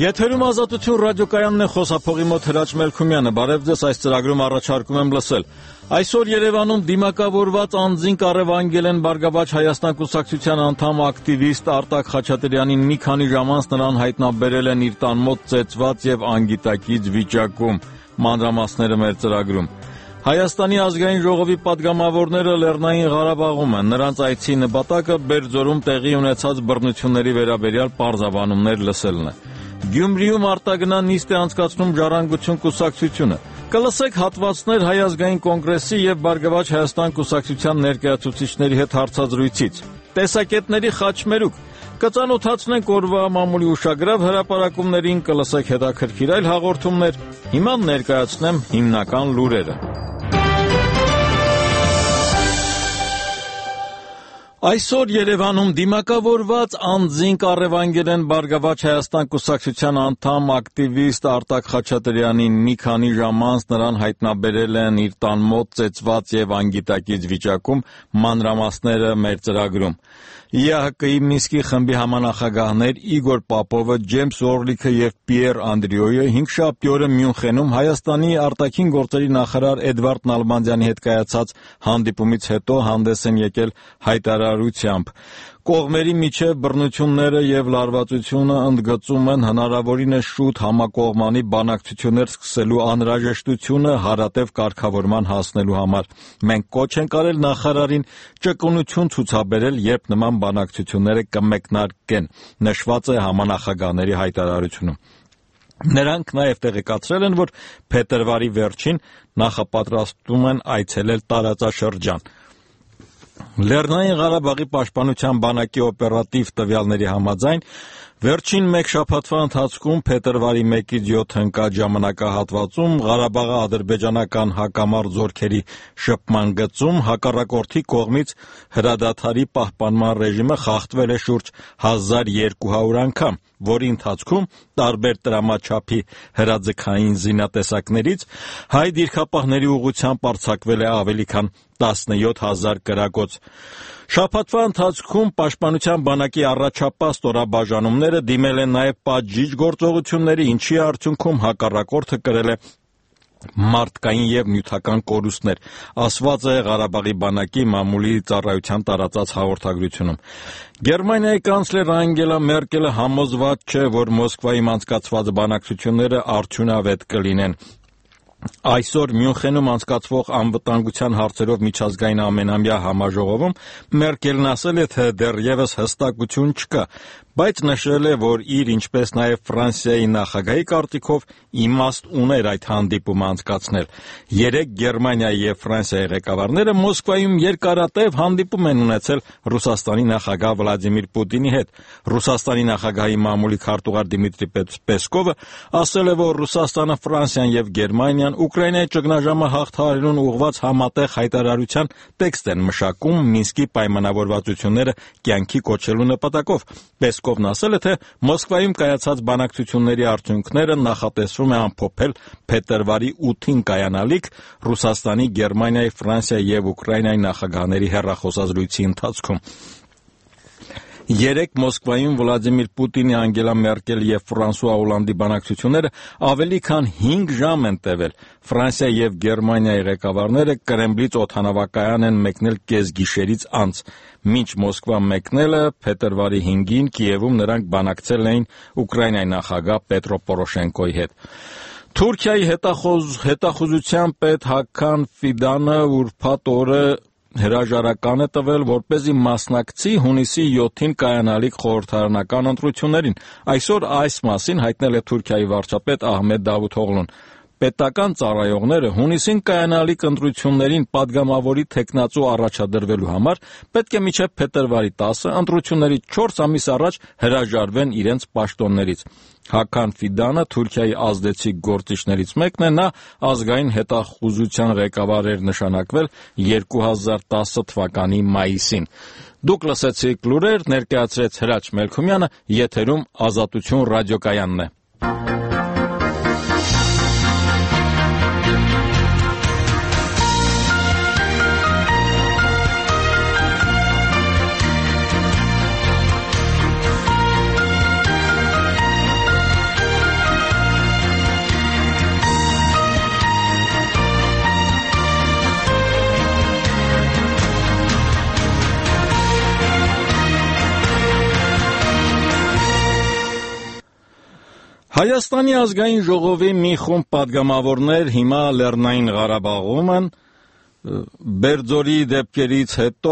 Եթերում ազատություն ռադիոկայանն է, խոսափողի մոտ Հրաչ Մելքումյանը, բարև ձեզ, այս ծրագրում առաջարկում եմ լսել։ Այսօր Երևանում դիմակավորված անձին կառավարել են Բարգավաճ Հայաստան կուսակցության անդամ ակտիվիստ Արտակ Խաչատրյանին մի քանի ժամ անց նրան հայտնաբերել են իր տան մոտ ծեծված եւ անգիտակից վիճակում, մանրամասները մեր ծրագրում։ Հայաստանի ազգային ժողովի պատգամավորները Լեռնային Ղարաբաղում են, նրանց այցի նպատակը Բերձորում տեղի ունեցած բռնությունների վերաբերյալ պարզաբանումներ լսելն է։ Գյումրիում արտագնա նիստ է անցկացնում Ժառանգություն կուսակցությունը։ Կլսեք հատվածներ Հայ ազգային կոնգրեսի եւ Բարգավաճ Հայաստան կուսակցության ներկայացուցիչների հետ հարցազրույցից։ Տեսակետների խաչմերուկ։ Կծանոթացնենք օրվա մամուլի ուշագրավ հրապարակումներին, կլսեք հետաքրքիր այլ հաղորդումներ։ Հիմա ներկայացնեմ հիմնական լուրերը։ Այսօր Երևանում դիմակավորված անձին կառավարել են Բարգավաճ Հայաստան կուսակցության անդամ ակտիվիստ Արտակ Խաչատրյանին, մի քանի ժամ անց նրան հայտնաբերել են իր տան մոտ ծեծված եւ անգիտակից վիճակում, մանրամասները մեր ծրագրում։ ԻԱՀԿ-ի Մինսկի խմբի համանախագահներ Իգոր Պապովը, Ջեյմս Օրլիքը եւ Պիեր Անդրիոյը հինգշաբթի օրը Մյունխենում Հայաստանի արտաքին գործերի նախարար Էդվարդ Նալբանդյանի հետ կայացած հանդիպումից հետո հանդես են եկել հայտարարությամբ։ Կողմերի միջև բռնությունները եւ լարվածությունը ընդգծում են հնարավորինս շուտ համակողմանի բանակցություններ սկսելու անհրաժեշտությունը հարատև կարգավորման հասնելու համար։ Մենք կոչ ենք արել նախարարին ճկունություն ցուցաբերել, երբ նման բանակցությունները կմեկնարկեն, նշված է համանախագահների հայտարարությունում։ Նրանք նաև տեղեկացրել են, որ փետրվարի վերջին նախապատրաստում են այցելել տարածաշրջան։ Լեռնային Ղարաբաղի պաշտպանության բանակի օպերատիվ տվյալների համաձայն վերջին մեկ շաբաթվա ընթացքում փետրվարի 1-ից 7 ընկած ժամանակահատվածում Ղարաբաղի ադրբեջանական հակամարտ զորքերի շփման գծում հակառակորդի կողմից հրադադարի պահպանման ռեժիմը խախտվել է շուրջ 1200 անգամ, որի ընթացքում տարբեր տրամաչափի հրաձգային զինատեսակներից հայ դիրքապահների ուղղությամբ արձակվել է ավելի քան 17,000 կրակոց։ Շաբաթվա ընթացքում պաշտպանության բանակի առաջապահ ստորաբաժանումները դիմել են նաև պատժիչ գործողությունների, ինչի արդյունքում հակառակորդը կրել է մարդկային եւ նյութական կորուստներ, ասված է Ղարաբաղի բանակի մամուլի ծառայության տարածած հաղորդագրությունում։ Գերմանիայի կանցլեր Անգելա Մերկելը համոզված չէ, որ Մոսկվայում անցկացված բանակցությունները արդյունավետ կլինեն։ Այսօր Մյունխենում անցկացվող անվտանգության հարցերով միջազգային ամենամյա համաժողովում Մերկելն ասել է, թե դեռևս հստակություն չկա, բայց նշել է, որ իր ինչպես նաև Ֆրանսիայի նախագահի կարծիքով իմաստ ուներ այդ հանդիպումը անցկացնել։ Երեկ Գերմանիայի եւ Ֆրանսիայի ղեկավարները Մոսկվայում երկարատև հանդիպում են ունեցել Ռուսաստանի նախագահ Վլադիմիր Պուտինի հետ։ Ռուսաստանի նախագահի մամուլի քարտուղար Դիմիտրի Պեսկովը ասել է, որ Ռուսաստանը, Ֆրանսիան եւ Գերմանիան Ուկրաինայի ճգնաժամը հաղթահարելուն ուղղված համատեղ հայտարարության տեքստ են մշակում Մինսկի պայմանավորվածությունները կյանքի կոչելու նպատակով։ Պեսկովն ասել է, թե Մոսկվայում կայացած բանակցությունների արդյունքները նախատեսվում է ամփոփել փետրվարի 8-ին կայանալիք Ռուսաստանի, Գերմանիայի, Ֆրանսիայի եւ Ուկրաինայի նախագահների հեռախոսազրույցի ընթացքում։ Երեկ Մոսկվայում Վլադիմիր Պուտինի, Անգելա Մերկել եւ Ֆրանսուଆ Օլանդի բանակցությունները ավելի քան 5 ժամ են տևել։ Ֆրանսիա եւ Գերմանիայի ղեկավարները Կրեմլից օդանավակայան են մեկնել կեսգիշերից անց։ Մինչ Մոսկվա մեկնելը փետրվարի 5-ին Կիևում նրանք բանակցել էին Ուկրաինայի նախագահ Պետրո Պորոշենկոյի հետ։ Թուրքիայի հետախուզության պետ Հական Ֆիդանը ուրբաթ օրը հրաժարական է տվել, որպեսզի մասնակցի հունիսի 7-ին կայանալիք խորհրդարանական ընտրություններին։ Այսօր այս մասին հայտնել է Թուրքիայի վարչապետ Ահմեդ Դավութօղլուն։ Պետական ծառայողները հունիսին կայանալիք ընտրություններին պատգամավորի թեկնածու առաջադրվելու համար պետք է մինչև փետրվարի 10-ը ընտրություններից 4 ամիս առաջ հրաժարվեն իրենց պաշտոններից։ Հական Ֆիդանը Թուրքիայի ազդեցիկ գործիչներից մեկն է, նա ազգային հետախուզության ղեկավար էր նշանակվել 2010 թվականի մայիսին։ Դուք լսեցիք լուրեր, ներկայացրեց Հրաչ Մելքումյանը, եթերում Ազատություն ռադիոկայանն է։ Հայաստանի ազգային ժողովի մի խումբ պատգամավորներ հիմա Լեռնային Ղարաբաղում են, Բերձորի դեպքերից հետո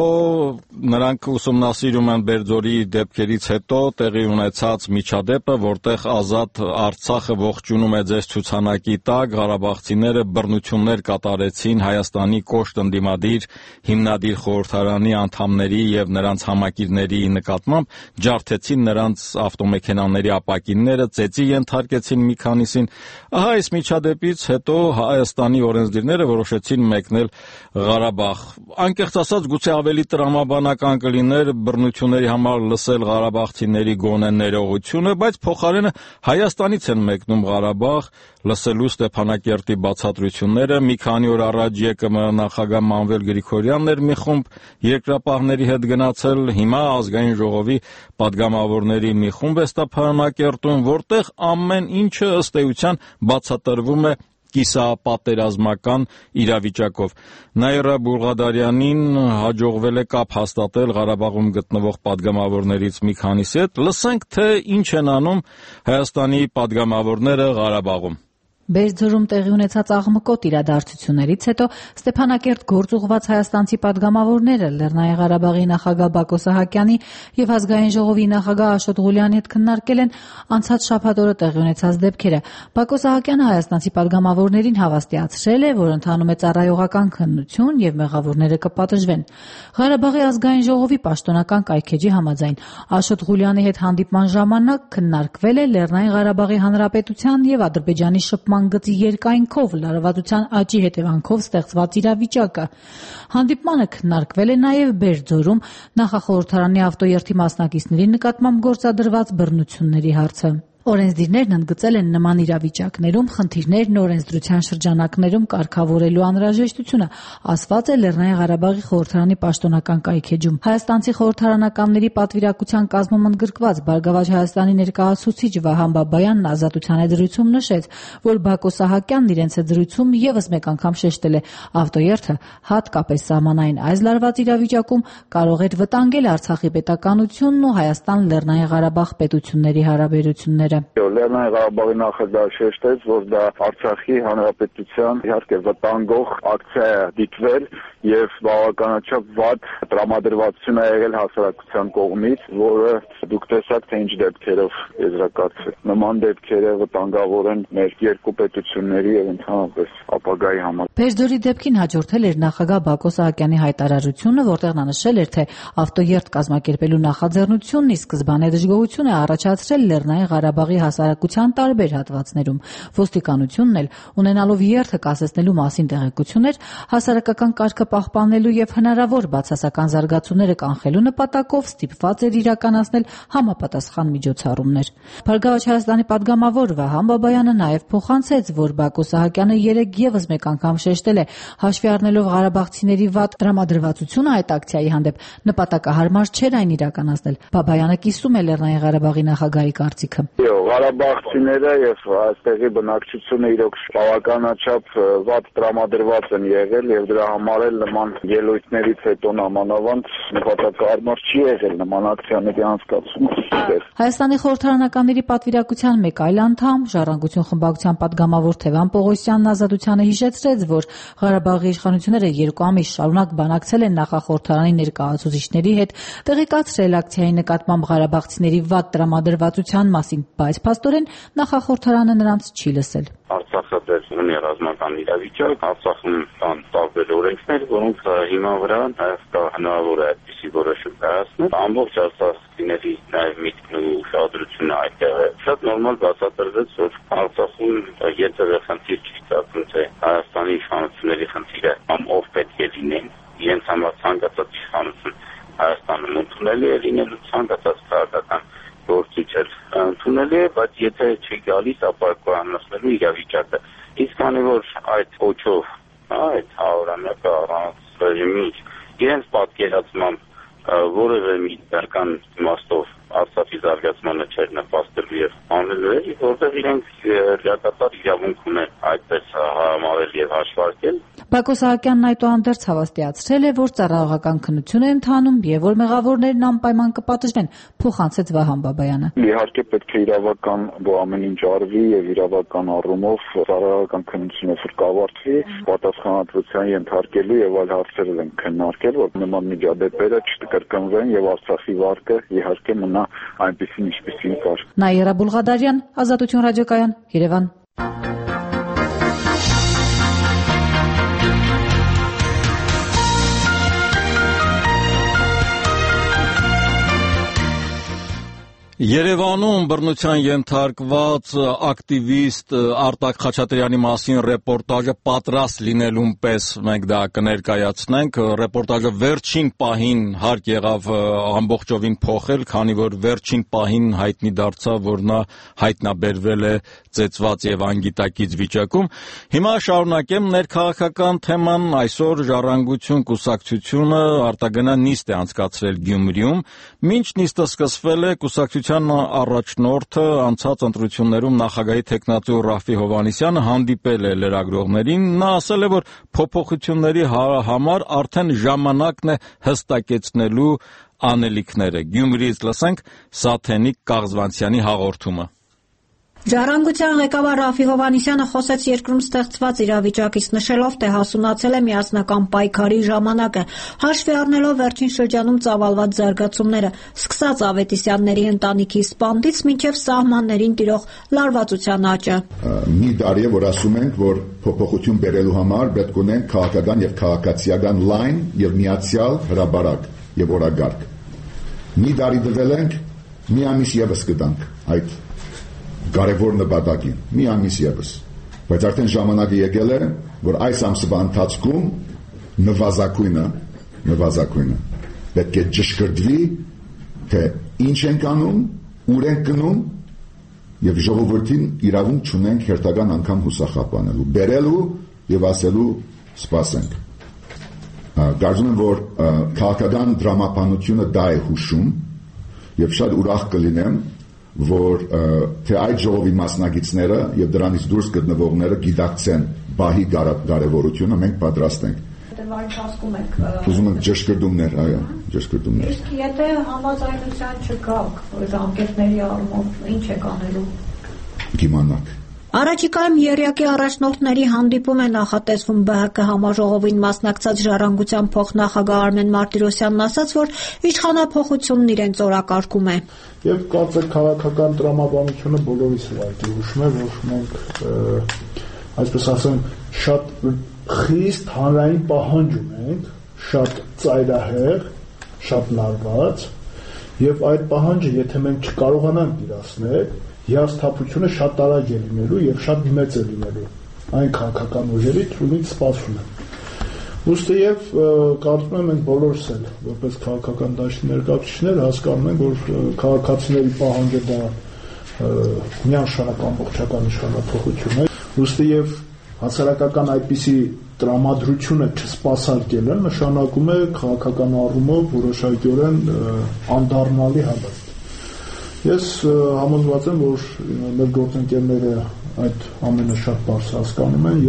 նրանք ուսումնասիրում են Բերձորի դեպքերից հետո տեղի ունեցած միջադեպը, որտեղ Ազատ Արցախը ողջունում է ձեզ ցուցանակի տակ, ղարաբաղցիները բռնություններ կատարեցին Հայաստանի կոշտ ընդդիմադիր հիմնադիր խորհրդարանի անդամների եւ նրանց համակիրների նկատմամբ, ջարդեցին նրանց ավտոմեքենաների ապակինները, ծեծի ենթարկեցին մի քանիսին։ Ահա այս միջադեպից հետո Հայաստանի օրենսդիրները որոշեցին մեկնել Ղարաբաղ։ Անկեղծ ասած, գուցե ավելի տրամաբանական կլիներ բռնությունների համար լսել ղարաբաղցիների գոնե ներողությունը, բայց փոխարենը Հայաստանից են մեկնում Ղարաբաղ լսելու Ստեփանակերտի բացատրությունները։ Մի քանի օր առաջ ԵԿՄ նախագահ Մանվել Գրիգորյանն էր մի խումբ երկրապահների հետ գնացել, հիմա ազգային ժողովի պատգամավորների մի խումբ է Ստեփանակերտում, որտեղ ամեն ինչը ըստ էության բացատրվում է կիսապատերազմական իրավիճակով։ Նաիրա Բուլղադարյանին հաջողվել է կապ հաստատել Ղարաբաղում գտնվող պատգամավորներից մի քանիսի հետ։ Լսենք, թե ինչ են անում Հայաստանի պատգամավորները Ղարաբաղում։ Բերձորում տեղի ունեցած աղմկոտ իրադարձություններից հետո Ստեփանակերտ գործ ուղղված հայաստանցի պատգամավորները Լեռնային Ղարաբաղի նախագահ Բակո Սահակյանի եւ ազգային ժողովի նախագահ Աշոտ Ղուլյանի հետ քննարկել են անցած շաբաթ օրը տեղի ունեցած դեպքերը։ Բակո Սահակյանը հայաստանցի պատգամավորներին հավաստիացրել է, որ ընթանում է ծառայողական քննություն եւ մեղավորները կպատժվեն։ Ղարաբաղի ազգային ժողովի պաշտոնական կայքեջի համաձայն Աշոտ Ղուլյանի հետ հանդիպման ժամանակ քննարկվել է Լեռնային Ղարաբաղի Հանրապետության եւ Ադրբեջանի շփման գծի երկայնքով լարվածության աճի հետևանքով ստեղծված իրավիճակը։ Հանդիպմանը քննարկվել է նաև Բերձորում նախախորհրդարանի ավտոերթի մասնակիցների նկատմամբ գործադրված բռնությունների հարցը։ Օրենսդիրներն ընդգծել են նման իրավիճակներում խնդիրներն օրենսդրության շրջանակներում կարգավորելու անհրաժեշտությունը, ասված է Լեռնային Ղարաբաղի խորհրդարանի պաշտոնական կայքեջում։ Հայաստանցի խորհրդարանականների պատվիրակության կազմում ընդգրկված Բարգավաճ Հայաստանի ներկայացուցիչ Վահան Բաբայանն Ազատության դրույթում նշեց, որ Բակո Սահակյանն իրենց դրույթում եւս մեկ անգամ շեշտել է ավտոերթը հատկապես սահմանային այս լարված իրավիճակում կարող էր վտանգել Արցախի պետականությունն ու Հայաստան-Լեռնային Ղարաբաղ պետությունների հարաբերությունները։ Լեռնային Ղարաբաղի նախագահը շեշտեց, որ դա Արցախի հանրապետության իհարկե վտանգող ակցիա է դիտվել եւ բավականաչափ վատ տրամադրվածություն է եղել հասարակության կողմից, որը դուք տեսաք, թե ինչ դեպքերով եզրակացվել։ Նման դեպքերը վտանգավոր են մեր երկու պետությունների եւ ընդհանրապես ապագայի համար։ Բերձորի դեպքին հաջորդել էր նախագահ Բակո Սահակյանի հայտարարությունը, որտեղ նա նշել էր, թե ավտոերթ կազմակերպելու նախաձեռնությունն ի սկզբանե դժգոհություն է առաջացրել Լեռնային Ղարաբաղի հասարակության տարբեր հատվածներում։ Ոստիկանությունն էլ, ունենալով երթը կասեցնելու մասին տեղեկություններ, հասարակական կարգը պահպանելու եւ հնարավոր բացասական զարգացումները կանխելու նպատակով ստիպված էր իրականացնել համապատասխան միջոցառումներ։ Բարգավաճ Հայաստանի պատգամավոր Վահան Բաբայանը նաեւ փոխանցեց, որ Բակո Սահակյանը երեկ եւս մեկ անգամ շեշտել է, հաշվի առնելով ղարաբաղցիների վատ տրամադրվածությունը այդ ակցիայի հանդեպ նպատակահարմար չէր այն իրականացնել։ Բաբայանը կիսում է Լեռնային Ղարաբաղի նախագահի կարծիքը։ Ղարաբաղցիները եւ այստեղի բնակչությունը իրոք բավականաչափ վատ տրամադրված են եղել եւ դրա համար էլ նման ելույթներից հետո նամանավանդ նպատակահարմար չի եղել նման ակցիաների անցկացումը։ Հայաստանի խորհրդարանականների պատվիրակության մեկ այլ անդամ, Ժառանգություն խմբակցության պատգամավոր Թևան Պողոսյանն Ազատությանը հիշեցրեց, որ Ղարաբաղի իշխանությունները 2 ամիս շարունակ բանակցել են նախախորհրդարանի ներկայացուցիչների հետ, տեղեկացրել ակցիայի նկատմամբ ղարաբաղցիների վատ տրամադրվածության մասին, բայց փաստորեն նախախորհրդարանը նրանց չի լսել։ Արցախը դեռ ունի ռազմական իրավիճակ, Արցախում կան տարբեր օրենքներ, որոնք հիմա վրա նաև հնարավոր է այդպիսի որոշում կայացնել։ Ամբողջ արցախցիների նաև միտքն ու ուշադրությունը այդտեղ է։ Շատ նորմալ բացատրվեց, որ Արցախում եթե խնդիր չի ծագում, թե Հայաստանի իշխանությունների խնդիրը կամ ով պետք է լինեն, իրենց համար ցանկացած իշխանություն Հայաստանում ընդունելի է լինելու, ցանկացած քաղաքական գործիչ ընդունելի է, բայց եթե չի գալիս, ապա կորանացնելու իրավիճակը։ Իսկ քանի որ այդ ոչով, այդ 100-ամյակը առանց ռեժիմի իրենց պատկերացմամբ որևէ մի դրական իմաստով Արցախի զարգացմանը չէր նպաստելու եւ անելու էր, որտեղ իրենք լիակատար իրավունք ունեն այդպես համարել եւ հաշվարկել։ Բակո Սահակյանն այդուհանդերձ հավաստիացրել է, որ ծառայողական քննություն է ընթանում եւ որ մեղավորներն անպայման կպատժվեն, փոխանցեց Վահան Բաբայանը։ Իհարկե պետք է իրավական ամեն ինչ արվի եւ իրավական առումով ծառայողական քննությունը կավարտվի, պատասխանատվության ենթարկելու եւ այլ հարցեր են քննարկել, որ նման միջադեպերը չկրկնվեն եւ Արցախի վարկը իհարկե մնա այնպեսին ինչպեսին կար։ Նաիրա Բուլղադարյան, Ազատություն ռադիոկայան, Երևան։ Երևանում բռնության ենթարկված ակտիվիստ Արտակ Խաչատրյանի մասին ռեպորտաժը պատրաստ լինելուն պես մենք դա կներկայացնենք։ Ռեպորտաժը վերջին պահին հարկ եղավ ամբողջովին փոխել, քանի որ վերջին պահին հայտնի դարձավ, որ նա հայտնաբերվել է ծեծված եւ անգիտակից վիճակում։ Հիմա շարունակեմ ներքաղաքական թեման։ Այսօր Ժառանգություն կուսակցությունը արտագնա նիստ է անցկացրել Գյումրիում։ Մինչ նիստը սկսվել է, կուսակցության առաջնորդը անցած ընտրություններում նախագահի թեկնածու Ռաֆի Հովհաննիսյանը հանդիպել է լրագրողներին։ Նա ասել է, որ փոփոխությունների համար արդեն ժամանակն է հստակեցնելու անելիքները։ Գյումրիից լսենք Սաթենիկ Կաղզվանցյանի հաղորդումը։ Ժառանգության ղեկավար Ռաֆի Հովհաննիսյանը խոսեց երկրում ստեղծված իրավիճակից, նշելով, թե հասունացել է միասնական պայքարի ժամանակը, հաշվի առնելով վերջին շրջանում ծավալված զարգացումները, սկսած Ավետիսյանների ընտանիքի սպանդից մինչև սահմաններին տիրող լարվածության աճը։ Մի տարի է, որ ասում ենք, որ փոփոխություն բերելու համար պետք ունենք քաղաքական եւ քաղաքացիական լայն եւ միացյալ հրաբարակ եւ օրագարկ։ Մի տարի դվել ենք, մի ամիս եւս կտանք այդ կարևոր նպատակին, մի ամիս եւս, բայց արդեն ժամանակը եկել է, որ այս ամսվա ընթացքում նվազագույնը պետք է ճշգրտվի, թե ինչ ենք անում, ուր ենք գնում եւ ժողովրդին իրավունք չունենք հերթական անգամ հուսախաբ անելու, բերելու եւ ասելու սպասենք։ Կարծում եմ, որ քաղաքական դրամապանությունը դա է հուշում եւ շատ ուրախ կլինեմ, որ թե այդ ժողովի մասնակիցները եւ դրանից դուրս գտնվողները գիտակցեն բահի կարևորությունը, մենք պատրաստ ենք։ Ասում եք, ուզում ենք ճշգրտումներ, այո, ճշգրտումներ։ Իսկ եթե համաձայնության չկաք ժամկետների առումով, ինչ եք անելու։ Կիմանաք։ Առաջիկայում եռյակի առաջնորդների հանդիպում է նախատեսվում ԲՀԿ համաժողովին մասնակցած Ժառանգության փոխնախագահ Արմեն Մարտիրոսյանն ասաց, որ իշխանափոխությունն իրենց օրակարգում է։ Եվ կարծեք քաղաքական տրամաբանությունը բոլորիս ուղղակի հուշում է, որ մենք այսպես ասեմ շատ խիստ հանրային պահանջ ունենք, շատ ծայրահեղ, շատ լարված, եւ այդ պահանջը եթե մենք չկարողանանք իրացնել, հիասթափությունը շատ արագ է լինելու եւ շատ մեծ է լինելու այն քաղաքական ուժերից, ումից սպասում է։ Ուստի եւ կարծում եմ մենք բոլորս էլ որպես քաղաքական դաշտի ներկայացուցիչներ հասկանում ենք, որ քաղաքացիների պահանջը դա միանշանակ ամբողջական իշխանափոխություն է։ Ուստի եւ հասարակական այդպիսի տրամադրությունը չսպասարկելը նշանակում է քաղաքական առումով որոշակիորեն անդառնալի հավաք։ Ես համոզված եմ, որ մեր գործընկերները այդ ամենը շատ բարձ հասկանում են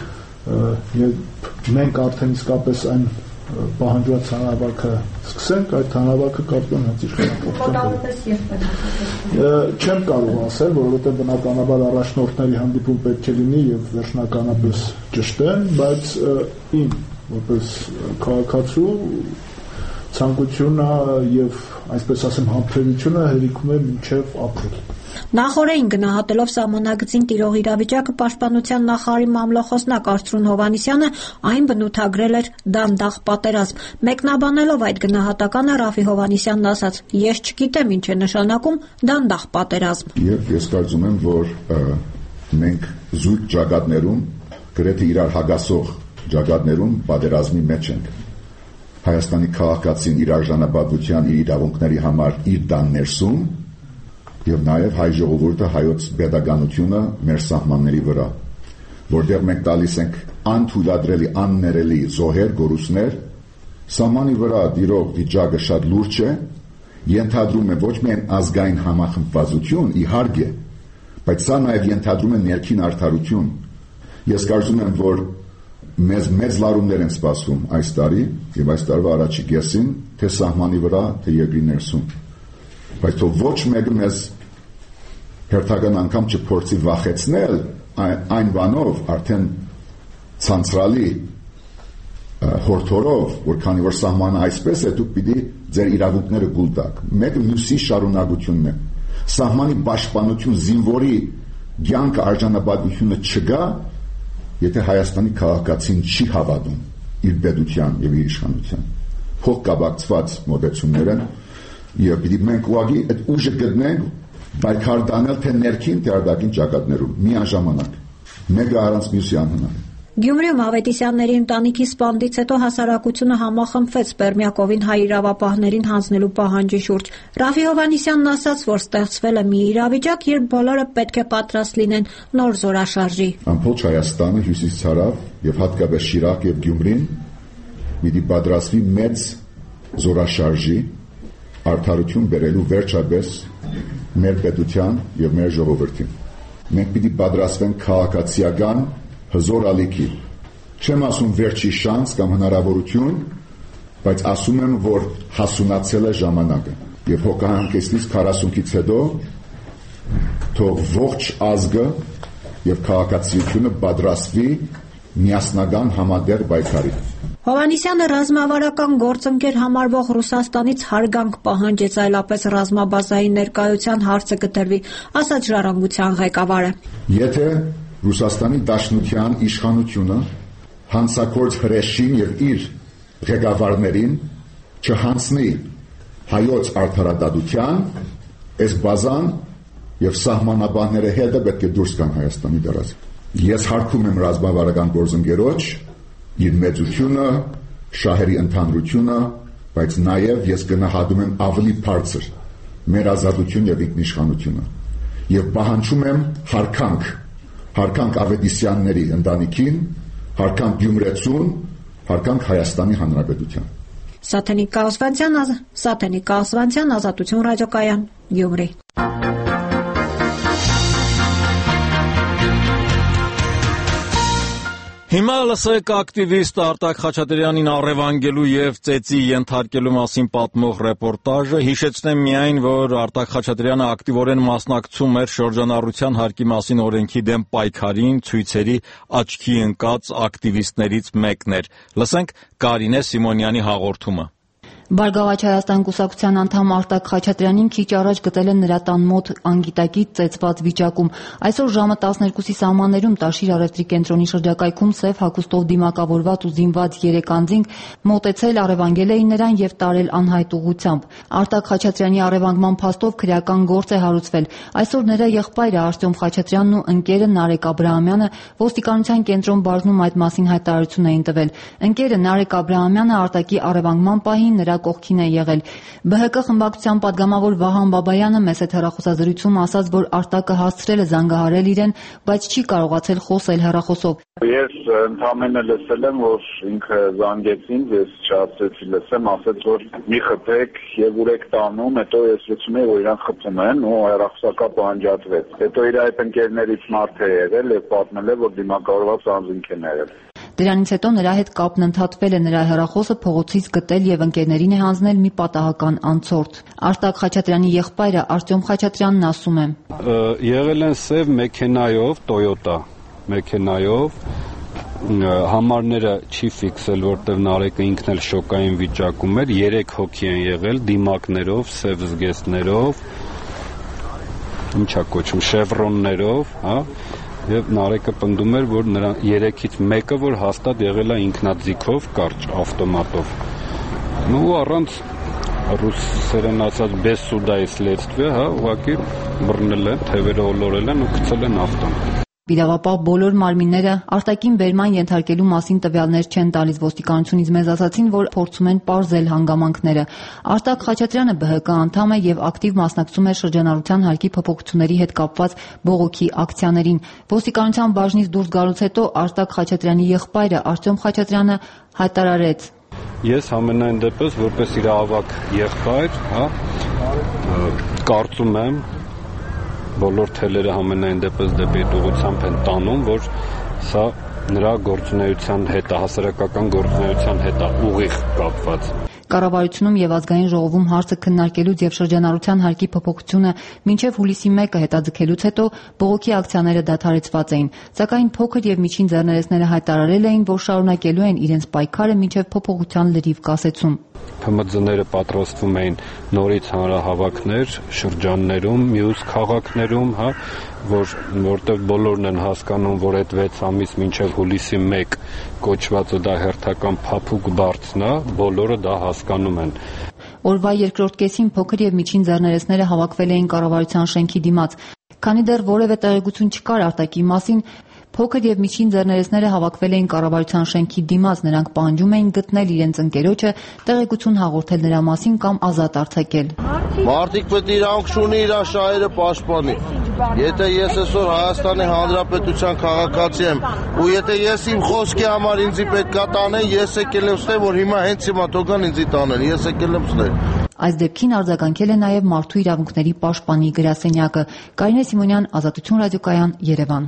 եւ մենք արդեն իսկապես այն պահանջված հանրավարքը սկսենք, այդ հանրավարքը կարծում եմ հենց իշխանափոխության։ Չեմ կարող ասել, որովհետեւ բնականաբար առաջնորդների հանդիպում պետք է լինի եւ վերջնականապես ճշտեն, բայց իմ որպես քաղաքացու ցանկությունը եւ այսպես ասեմ համբերությունը հերիքում է մինչեւ ապրիլ։ Նախորդին գնահատելով սահմանագծին տիրող իրավիճակը պաշտպանության նախարարի մամլոխոսնակ Արծրուն Հովհաննիսյանը այն բնութագրել էր դանդաղ պատերազմ։ Մեկնաբանելով այդ գնահատականը Ռաֆի Հովհաննիսյանն ասաց. «Ես չգիտեմ ինչ է նշանակում դանդաղ պատերազմ»։ Եվ ես կարծում եմ, որ մենք զույգ ճակատներում, գրեթե իրար հագասող ճակատներում պատերազմի մեջ ենք։ Հայաստանի քաղաքացին իր արժանապատվության, իր իրավունքների համար իր տան ներսում եւ նաեւ հայ ժողովուրդը հայոց pedagogiությունը մեր սահմանների վրա, որտեղ մենք տալիս ենք անթույլատրելի, աններելի զոհեր, գորուսներ, սահմանի վրա դիրող վիճակը շատ լուրջ է ենթադրում է ոչ միայն ազգային համախմբվածություն, իհարկե, բայց սա նաև ենթադրում է ներքին արդարություն։ Ես կարծում եմ, որ մեծ լարումներ են սպասվում այս տարի եւ այս տարվա առաջի կեսին, թե սահմանի վրա, թե երկրի ներսում։ Բայց թող ոչ մեկը մեզ հերթական անգամ չփորձի վախեցնել այն բանով, արդեն ցանցրալի հորթորով, որ քանի որ սահմանը այսպես է, դուք պիտի ձեր իրավունքները գուլ տաք։ Մեկը մյուսի շարունակությունն է։ Սահմանի պաշտպանություն, զինվորի կյանք արժանապատվությունը չկա, եթե Հայաստանի քաղաքացին չի հավատում իր պետության եւ իր իշխանության։ Փոխկապակցված մոտեցումներ են եւ պիտի մենք ուղղակի այդ ուժը գտնենք պայքար տանել թե ներքին թե արտաքին ճակատներում միաժամանակ, մեկը առանց մյուսի անհնար։ Գյումրիում Ավետիսյանների ընտանիքի սպանդից հետո հասարակությունը համախմբվեց Պերմյակովին հայ իրավապահներին հանձնելու պահանջի շուրջ։ Ռաֆի Հովհաննիսյանն ասաց, որ ստեղծվել է մի իրավիճակ, երբ բոլորը պետք է պատրաստ լինեն նոր զորաշարժի։ Ամբողջ Հայաստանը հյուսիս ցարավ եւ հատկապես Շիրակ եւ Գյումրին պիտի պատրաստվի մեծ զորաշարժի արդարություն բերելու վերջապես մեր պետության եւ մեր ժողովրդին։ Մենք պիտի պատրաստվենք քաղաքացիական հզոր ալիքի։ Չեմ ասում վերջի շանս կամ հնարավորություն, բայց ասում եմ, որ հասունացել է ժամանակը եւ հոգահանքեցից 40-ից հետո թող ողջ ազգը եւ քաղաքացիությունը պատրաստվի միասնական համադեղ պայքարի։ Հովհաննիսյանը ռազմավարական գործընկեր համարվող Ռուսաստանից հարգանք պահանջեց, այլապես ռազմաբազային ներկայության հարցը կդրվի, ասաց Ժառանգության ղեկավարը։ Եթե Ռուսաստանի Դաշնության իշխանությունը հանցագործ հրեշին եւ իր ղեկավարներին չհանցնի հայոց արդարադատության, այս բազան եւ սահմանաբանները հետը պետք է դուրս գան Հայաստանի դարից։ Ես հարգում եմ ռազմավարական գործընկերոջ իր մեծությունը, շահերի ընդհանրությունը, բայց նաեւ ես գնահատում եմ ավելի բարձր մեր ազատություն եւ ինքնիշխանությունը եւ պահանջում եմ հարկանք Ավետիսյանների ընտանիքին, հարկանք Գյումրեցուն, հարկանք Հայաստանի Հանրապետության։ Սաթենիկ Կալսվանցյան, Ազատություն ռադիոկայան, Գյումրի։ Հիմա լսեք ակտիվիստ Արտակ Խաչատրյանին առևանգելու եւ ծեծի ենթարկելու մասին պատմող ռեպորտաժը։ Հիշեցնեմ միայն, որ Արտակ Խաչատրյանը ակտիվորեն մասնակցում էր շրջանառության հարկի մասին օրենքի դեմ պայքարին, ցույցերի աչքի ընկած ակտիվիստներից մեկն էր։ Լսենք Կարինե Սիմոնյանի հաղորդումը։ Բարգավաճ Հայաստան կուսակցության անդամ Արտակ Խաչատրյանին քիչ առաջ գտել են նրա տան մոտ անգիտակից ծեծված վիճակում։ Այսօր ժամը 12-ի սահմաններում Տաշիր առևտրի կենտրոնի շրջակայքում սև հագուստով դիմակավորված ու զինված 3 անձինք մոտեցել առևանգել էին նրան եւ տարել անհայտ ուղղությամբ։ Արտակ Խաչատրյանի առևանգման փաստով քրեական գործ է հարուցվել։ Այսօր նրա եղբայրը Արտյոմ Խաչատրյանն ու ընկերը Նարեկ Աբրահամյանը ոստիկանության կենտրոն բաժնում այդ մասին հայտարարություն էին տվել։ Ընկերը Նարեկ Աբրահամյանը Արտակի առևանգման պահին նրա կողքին է եղել։ ԲՀԿ խմբակցության падգամավոր Վահան Բաբայանը մեծ հեռախոսազրույցում ասաց, որ Արտակը հասցրել է զանգահարել իրեն, բայց չի կարողացել խոսել հեռախոսով։ Ես ընդամենը լսել եմ, որ ինքը զանգեցին, ես չհասցրեցի լսեմ, ասաց, որ մի խփեք եւ ուրեք տանում, հետո ես լսում եմ, որ իրան խփում են ու հեռախոսակապը անջատվեց։ Հետո իր այդ ընկերներից մարդ է եղել եւ պատմել է, որ դիմակայված անձինք են եղել։ Դրանից հետո նրա հետ կապն ընդհատվել է, նրա հեռախոսը փողոցից գտել եւ ընկերներին է հանձնել մի պատահական անցորդ։ Արտակ Խաչատրյանի եղբայրը Արտյոմ Խաչատրյանն ասում է. Եղել են սև մեքենայով, Toyota մեքենայով, համարները չի ֆիքսել, որտեղ Նարեկը ինքն էլ շոկային վիճակում էր, 3 հոգի են եղել, դիմակներով, սև զգեստներով, ինչա կոչում, շևրոններով, հա։ Եվ Նարեկը պնդում էր, որ նրա 3-ից մեկը, որ հաստատ եղել է ինքնաձիգով, կարճ ավտոմատով։ Ու առանց ռուսերեն ասած без суда и следствия, հա, ուղղակի բռնել են, թևերը ոլորել են ու գցել են ավտոն։ Իրավապահ բոլոր մարմինները Արտակին բերման ենթարկելու մասին տվյալներ չեն տալիս։ Ոստիկանությունից մեզ ասացին, որ փորձում են պարզել հանգամանքները։ Արտակ Խաչատրյանը ԲՀԿ անդամ է եւ ակտիվ մասնակցում է շրջանառության հարկի փոփոխությունների հետ կապված բողոքի ակցիաներին։ Ոստիկանության բաժնից դուրս գալուց հետո Արտակ Խաչատրյանի եղբայրը Արտյոմ Խաչատրյանը հայտարարեց. Ես ամենայն դեպս որպես իրավաբան եղբայր, կարծում եմ բոլոր թելերը ամենայն դեպս դեպի այդ ուղղությամբ են տանում, որ սա նրա գործունեության հետ, հասարակական գործունեության հետ է ուղիղ կապված։ Կառավարությունում եւ ազգային ժողովում հարցը քննարկելուց եւ շրջանառության հարկի փոփոխությունը մինչեւ հուլիսի 1-ը հետաձգելուց հետո բողոքի ակցիաները դադարեցված էին, սակայն փոքր եւ միջին ձեռներեցները հայտարարել էին, որ շարունակելու են իրենց պայքարը մինչեւ փոփոխության լրիվ կասեցում։ ՓՄԶ-ները պատրաստվում էին նորից հանրահավաքներ շրջաններում, մյուս քաղաքներում, որտեղ բոլորն են հասկանում, որ այդ 6 ամիս մինչև հուլիսի 1 կոչվածը դա հերթական փափուկ բարձն է, բոլորը դա հասկանում են։ Օրվա երկրորդ կեսին փոքր եւ միջին ձեռներեցները հավաքվել էին կառավարության շենքի դիմաց, քանի դեռ որևէ տեղեկություն չկար արտակի մասին։ Փոքր եւ միջին ձեռներեցները հավաքվել էին կառավարության շենքի դիմաց, նրանք պահանջում էին գտնել իրենց ընկերոջը, տեղեկություն հաղորդել նրա մասին կամ ազատ արձակել։ Մարդիկ պետք է իրանք ունի իր շահերը պաշտպանի։ Եթե ես այսօր Հայաստանի Հանրապետության քաղաքացի եմ, ու եթե ես իմ խոսքի համար ինձ պետքա տանեն, ես եկել եմ ստե, որ հիմա հենց հիմա թողան ինձ տանեն, ես եկել եմ ստե։ Այս դեպքին արձագանքել է նաև Մարդու իրավունքների պաշտպանի գրասենյակը։ Կարինե Սիմոնյան, Ազատություն ռադիոկայան, Երևան։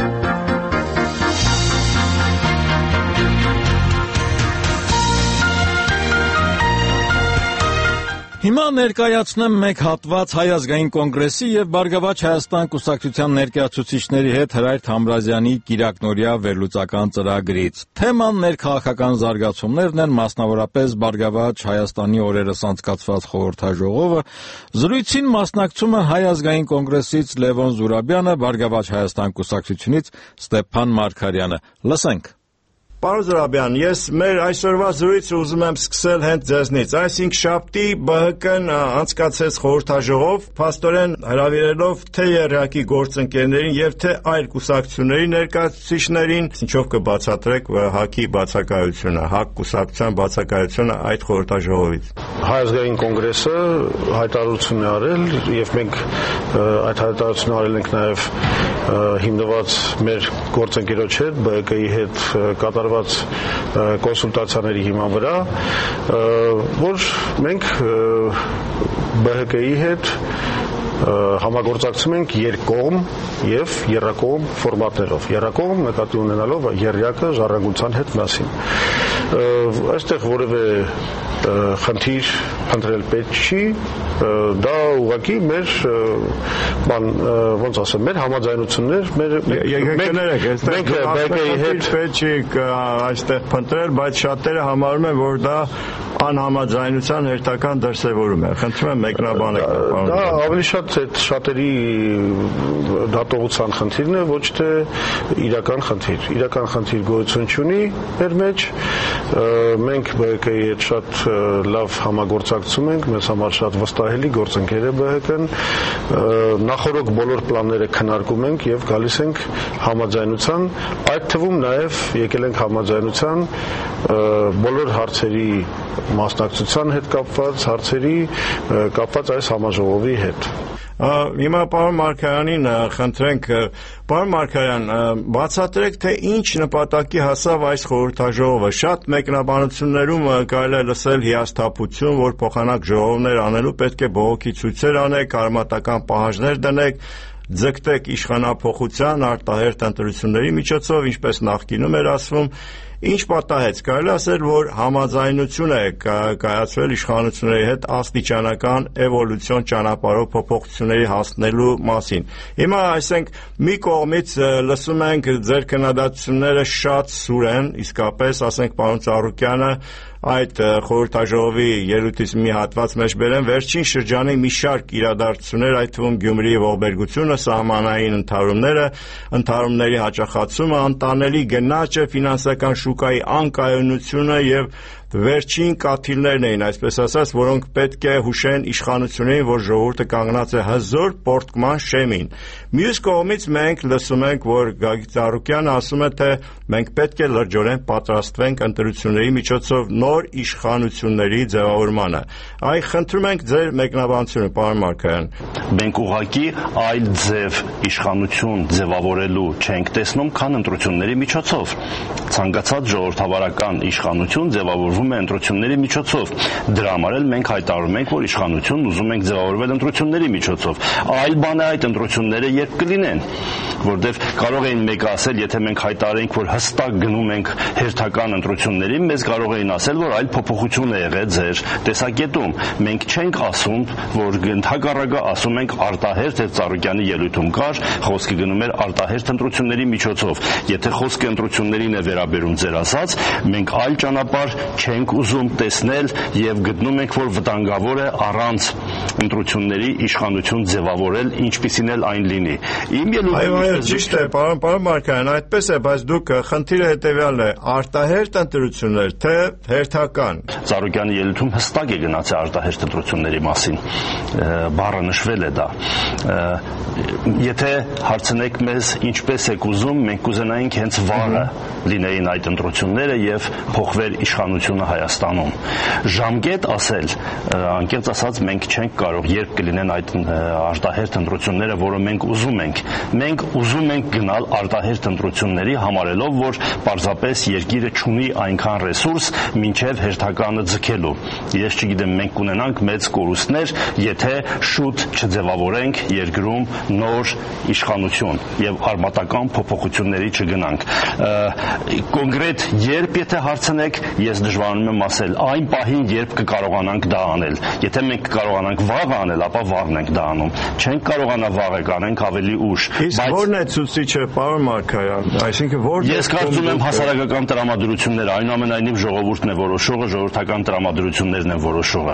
Հիմա ներկայացնեմ մեկ հատված Հայ ազգային կոնգրեսի եւ Բարգավաճ Հայաստան կուսակցության ներկայացուցիչների հետ Հրայր Թամրազյանի կիրակնօրյա վերլուծական ծրագրից։ Թեման ներքաղաքական զարգացումներն են, մասնավորապես Բարգավաճ Հայաստանի օրերս անցկացված խորհրդաժողովը։ Զրույցին մասնակցում են Հայ ազգային կոնգրեսից Լևոն Զուրաբյանը, Բարգավաճ Հայաստան կուսակցությունից Ստեփան Մարգարյանը։ Լսենք։ Պարոն Զուրաբյան, ես մեր այսօրվա զրույցը ուզում եմ սկսել հենց ձեզնից։ Այսինքն շաբթի ԲՀԿ-ն անցկացրեց խորհրդաժողով, փաստորեն հրավիրելով թե ԵՌՀ-ի գործընկերներին եւ թե այլ կուսակցությունների ներկայացուցիչներին, ինչով կբացատրեք ՀԱԿ-ի բացակայությունը, ՀԱԿ կուսակցության բացակայությունը այդ խորհրդաժողովից։ Հայ ազգային կոնգրեսը հայտարարություն է արել եւ մենք այդ հայտարարությունը արել ենք նաեւ հիմնված մեր գործընկերոջ հետ, ԲՀԿ-ի հետ կատարված կոնսուլտացիաների հիման վրա, որ մենք ԲՀԿ-ի հետ համագործակցում ենք երկկողմ եւ եռակողմ ֆորմատներով։ Եռակողմ նկատի ունենալով ԵՌՀ-ը ժառանգության հետ մասին։ Այստեղ որևէ խնդիր ընտրել պետք չի, դա ուղղակի մեր ոնց ասեմ, մեր համաձայնություններ, մենք ԲՀԿ-ի հետ պետք չի այստեղ փնտրել, բայց շատերը համարում են, որ դա անհամաձայնության հերթական դրսևորում է։ Խնդրում եմ մեկնաբանեք։ Դա ավելի շատ այդ շատերի դատողության խնդիրն է, ոչ թե իրական խնդիր։ Իրական խնդիր գոյություն չունի մեր մեջ։ Մենք ԲՀԿ-ի հետ շատ լավ համագործակցում ենք, մեզ համար շատ վստահելի գործընկեր է ԲՀԿ-ն։ Նախորդ բոլոր պլանները քննարկում ենք եւ գալիս ենք համաձայնության, այդ թվում նաեւ եկել ենք համաձայնության բոլոր հարցերի մասնակցության հետ կապված հարցերի կապված այս համաժողովի հետ։ Հիմա պարոն Մարգարյանին խնդրենք, պարոն Մարգարյան, բացատրեք, թե ինչ նպատակի հասավ այս խորհրդաժողովը։ Շատ մեկնաբանություններում կարելի է լսել հիասթափություն, որ փոխանակ ժողովներ անելու պետք է բողոքի ցույցեր անեք, արմատական պահանջներ դնեք, ձգտեք իշխանափոխության, արտահերթ ընտրությունների միջոցով, ինչպես նախկինում էր ասվում։ Ինչ պատահեց, կարելի ասել, որ համաձայնություն է կայացվել իշխանությունների հետ աստիճանական էվոլյուցիոն ճանապարհով փոփոխությունների հասնելու մասին։ Հիմա այսենք մի կողմից լսում ենք ձեր քննադատությունները շատ սուր են, իսկապես, ասենք պարոն Ծառուկյանը այդ խորհրդաժողովի ելույթից մի հատված մեջ բերեն վերջին շրջանի մի շարք իրադարձություններ, այդ թվում Գյումրիի ողբերգությունը, սահմանային ընդհարումների հաճախացումը, անտանելի գնաճը, ֆինանսական շուկայի անկայունությունը եւ վերջին կաթիլներն էին, այսպես ասած, որոնք պետք է հուշեն իշխանություններին, որ ժողովուրդը կանգնած է հզոր պոռթկման շեմին։ Մյուս կողմից մենք լսում ենք, որ Գագիկ Ծառուկյանը ասում է, թե մենք պետք է լրջորեն պատրաստվենք ընտրությունների միջոցով նոր իշխանությունների ձևավորմանը։ Այ խնդրում ենք ձեր մեկնաբանությունը, պարոն Մարգարյան։ Մենք ուղղակի այլ ձև իշխանություն ձևավորելու չենք տեսնում, քան ընտրությունների միջոցով։ Ցանկացած ժողովրդավարական իշխանություն ձևավորվում ուզում է ընտրությունների միջոցով։ Դրա համար էլ մենք հայտարարում ենք, որ իշխանությունն ուզում ենք ձևավորվել ընտրությունների միջոցով։ Այլ բան է այդ ընտրությունները երբ կլինեն, որտեղ կարող էին մեկը ասել, եթե մենք հայտարարենք, որ հստակ գնում ենք հերթական ընտրություններին, մեզ կարող էին ասել, որ այլ փոփոխություն է եղել ձեր տեսակետում։ Մենք չենք ասում, որ ընդհակառակը ասում ենք արտահերթ այդ Ծառուկյանի ելույթում կար, խոսքը գնում էր արտահերթ ընտրությունների միջոցով։ Եթե խոսքը ընտրություններին է վերաբերում ձեր ասած, մենք այլ ճանապարհ չենք ուզում տեսնել եւ գտնում ենք, որ վտանգավոր է առանց ընտրությունների իշխանություն ձևավորել, ինչպիսին էլ այն լինի։ Իմ ելույթը ճիշտ է, պարոն Մարկարյան, այդպես է, բայց դուք խնդիրը հետեւյալն է, արտահերթ ընտրություններ, թե հերթական։ Ծառուկյանի ելույթում հստակ է գնացել արտահերթ ընտրությունների մասին, բառը նշվել է դա։ Եթե հարցնեք մեզ ինչպես եք ուզում, մենք կուզենայինք հենց վառը լինեին այդ ընտրությունները եւ փոխվեր իշխանությունը Հայաստանում։ Ժամկետ ասել, անկեղծ ասած, մենք չենք կարող երբ կլինեն այդ արտահերթ ընտրությունները, որը մենք ուզում ենք։ Մենք ուզում ենք գնալ արտահերթ ընտրությունների, համարելով, որ պարզապես երկիրը չունի այնքան ռեսուրս մինչև հերթականը ձգելու։ Ես չգիտեմ, մենք կունենանք մեծ կորուստներ, եթե շուտ չձևավորենք երկրում նոր իշխանություն եւ արմատական փոփոխությունների չգնանք։ Կոնկրետ երբ եթե հարցնեք, ես դժվարանում եմ ասել, այն պահին երբ կկարողանանք դա անել։ Եթե մենք կկարողանանք վաղ անել, ապա վաղն ենք դա անում։ Չենք կարողանա վաղը կանենք ավելի ուշ։ Իսկ ո՞րն է ցուցիչը, պարոն Մարկարյան, այսինքն ո՞րն է։ Ես կարծում եմ հասարակական տրամադրությունները, այնուամենայնիվ ժողովուրդն է որոշողը, ժողովրդական տրամադրություններն են որոշողը։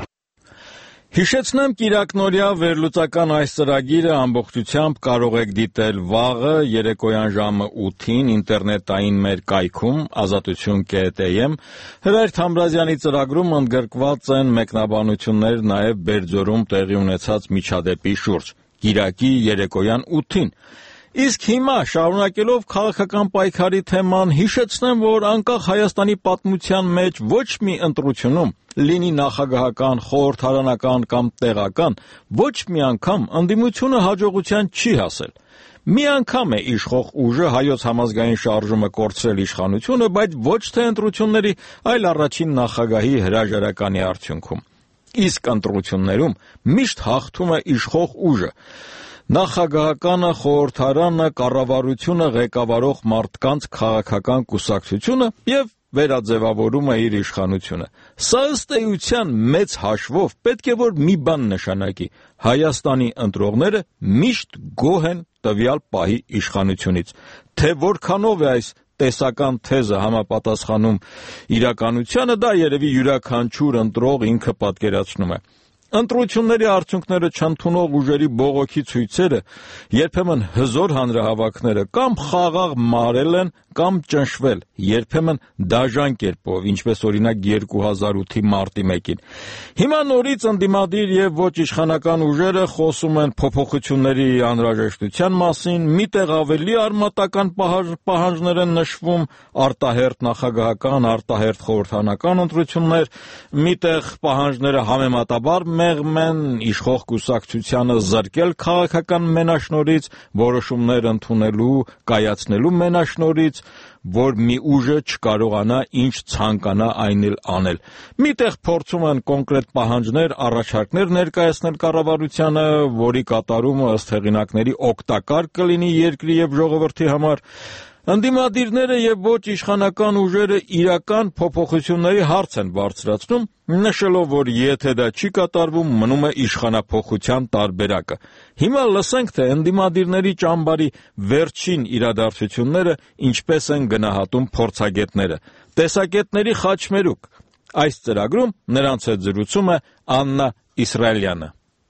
Հիշեցնեմ կիրակնօրյա վերլուծական այս ծրագիրը ամբողջությամբ կարող եք դիտել վաղը երեկոյան ժամը 8-ին ինտերնետային մեր կայքում azatutun.am Հրայր Թամրազյանի ծրագրում ընդգրկված են մեկնաբանություններ նաև Բերձորում տեղի ունեցած միջադեպի շուրջ կիրակի երեկոյան 8-ին Իսկ հիմա շարունակելով քաղաքական պայքարի թեման հիշեցնեմ, որ անկախ Հայաստանի պատմության մեջ ոչ մի ընտրությունում լինի նախագահական, խորհրդարանական կամ տեղական, ոչ մի անգամ ընդդիմությունը հաջողության չի հասել։ Մի անգամ է իշխող ուժը հայոց համազգային շարժումը կորցրել իշխանությունը, բայց ոչ թե ընտրությունների, այլ առաջին նախագահի հրաժարականի արդյունքում։ Իսկ ընտրություններում միշտ հաղթում է իշխող ուժը։ Նախագահականը, խորհրդարանը, կառավարությունը ղեկավարող մարդկանց քաղաքական կուսակցությունը եւ վերաձևավորում է իր իշխանությունը։ Սա ըստ էության մեծ հաշվով պետք է որ մի բան նշանակի. Հայաստանի ընտրողները միշտ գոհ են տվյալ պահի իշխանությունից։ Թե որքանով է այս տեսական թեզը համապատասխանում իրականությանը, դա երևի յուրաքանչյուր ընտրող ինքը պատկերացնում է։ Ընտրությունների արդյունքները չընդունող ուժերի բողոքի ցույցերը, երբեմն հզոր հանրահավաքները կամ խաղաղ մարել են կամ ճնշվել, երբեմն դաժան կերպով, ինչպես օրինակ 2008-ի մարտի 1-ին։ Հիմա նորից ընդդիմադիր եւ ոչ իշխանական ուժերը խոսում են փոփոխությունների անհրաժեշտության մասին, միտեղ ավելի արմատական պահանջներ են նշվում, արտահերթ նախագահական, արտահերթ խորհրդարանական ընտրություններ, միտեղ պահանջները համեմատաբար մեղմ են իշխող կուսակցությանը զրկել քաղաքական մենաշնորհից, որոշումներ ընդունելու, կայացնելու մենաշնորհից, որ մի ուժը չկարողանա ինչ ցանկանա այն էլ անել։ Միտեղ փորձում են կոնկրետ պահանջներ, առաջարկներ ներկայացնել կառավարությանը, որի կատարումը ըստ հեղինակների օգտակար կլինի երկրի եւ ժողովրդի համար։ Ընդդիմադիրները եւ ոչ իշխանական ուժերը իրական փոփոխությունների հարց են բարձրացնում, նշելով, որ եթե դա չի կատարվում, մնում է իշխանափոխության տարբերակը։ Հիմա լսենք, թե ընդդիմադիրների ճամբարի վերջին իրադարձությունները ինչպես են գնահատում փորձագետները։ Տեսակետների խաչմերուկ։ Այս ծրագրում նրանց հետ զրուցում է Աննա Իսրայելյանը։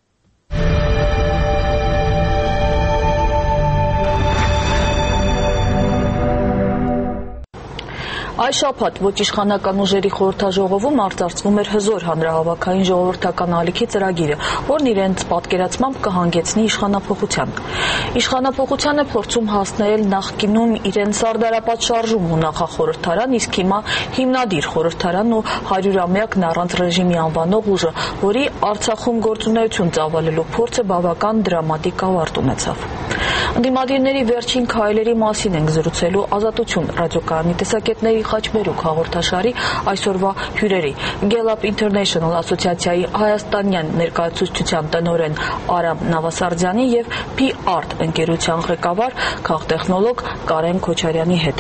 Այս շաբաթ ոչ իշխանական ուժերի խորհրդաժողովում արծարծվում էր հզոր հանրահավաքային ժողովրդական ալիքի ծրագիրը, որն իրենց պատկերացմամբ կհանգեցնի իշխանափոխության։ Իշխանափոխության է փորձում հասնել նախկինում իրենց սարդարապատ շարժում ու նախախորհրդարան, իսկ հիմա հիմնադիր խորհրդարանն ու 100-ամյակն առանց ռեժիմի անվանող ուժը, որի Արցախում գործունեություն ծավալելու փորձը բավական դրամատիկ ավարտ ունեցավ։ Դիմադիրների վերջին քայլերի մասին ենք զրուցելու Ազատություն ռադիոկայանի տեսակետների խաչմերուկ հաղորդաշարի այսօրվա հյուրերի Gallup International ասոցիացիայի հայաստանյան ներկայացուցչության տնօրեն Արամ Նավասարդյանի եւ P-Art ընկերության ղեկավար քաղտեխնոլոգ Կարեն Քոչարյանի հետ։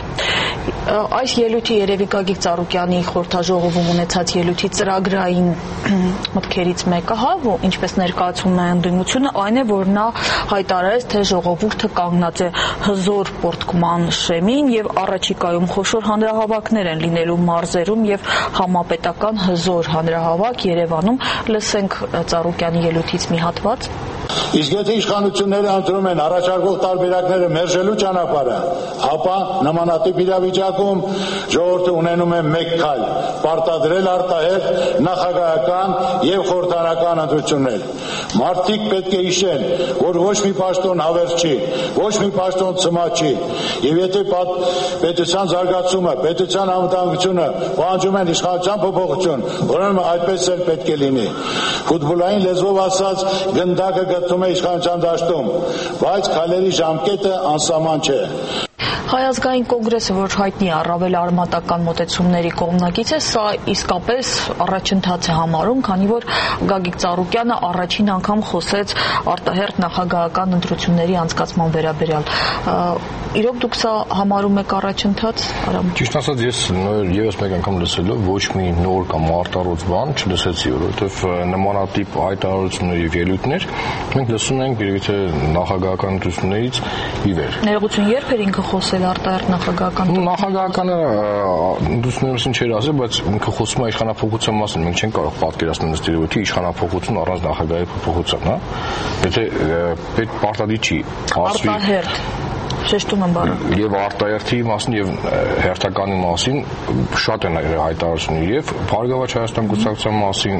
Այս ելույթի երևի Գագիկ Ծառուկյանի խորհրդաժողովում ունեցած ելույթի ծրագրային մտքերից մեկը, ինչպես ներկայացվում է ընդդիմությունը, այն է, որ նա հայտարարեց, թե ժողովուրդը կանգնած է հզոր պոռթկման շեմին եւ առաջիկայում խոշոր հանրահավաքներ են լինելու մարզերում եւ համապետական հզոր հանրահավաք Երևանում։ Լսենք Ծառուկյանի ելույթից մի հատված։ Իսկ եթե իշխանությունները ընտրում են առաջարկող տարբերակները մերժելու ճանապարհը, ապա նմանատիպ իրավիճակում ժողովուրդը ունենում է մեկ քայլ՝ պարտադրել արտահերթ նախագահական եւ խորհրդարանական ընտրություններ։ Մարդիկ պետք է հիշեն, որ ոչ մի պաշտոն հավերժ չի, ոչ մի պաշտոն ցմահ չի, եւ եթե պետության զարգացումը, պետության անվտանգությունը պահանջում են իշխանության փոփոխություն, ուրեմն այդպես էլ պետք է լինի։ Ֆուտբոլային լեզվով ասած, գնդակը գտնվում է իշխանության դաշտում, բայց քայլերի ժամկետը անսահման չէ։ Հայ ազգային կոնգրեսը, որ հայտնի առավել արմատական մոտեցումների կողմնակից է, սա իսկապես առաջընթաց է համարում, քանի որ Գագիկ Ծառուկյանը առաջին անգամ խոսեց արտահերթ նախագահական ընտրությունների անցկացման վերաբերյալ։ Իրոք դուք սա համարում եք առաջընթաց, Արամ։ Ճիշտ ասած, ես եւս մեկ անգամ լսելով ոչ մի նոր կամ արտարոց բան չլսեցի, որովհետեւ նմանատիպ հայտարարություններ եւ ելույթներ մենք լսում ենք երևի թե նախագահական ընտրություններից ի վեր։ Ներողություն, երբ էր ինքը խոսել արտահերթ նախագահական։ Նախագահականը ընդդիմությունից չէր ասել, բայց ինքը խոսում է իշխանափոխության մասին։ Մենք չենք կարող պատկերացնել ըստ երևույթի իշխանափոխություն առանց նախագահի փոփոխության, հա։ Եթե պետք պարտադիր չի ասվի շեշտում եմ բառը։ Եվ արտահերթի մասին եւ հերթականի մասին շատ են հայտարարություններ եւ Բարգավաճ Հայաստան կուսակցության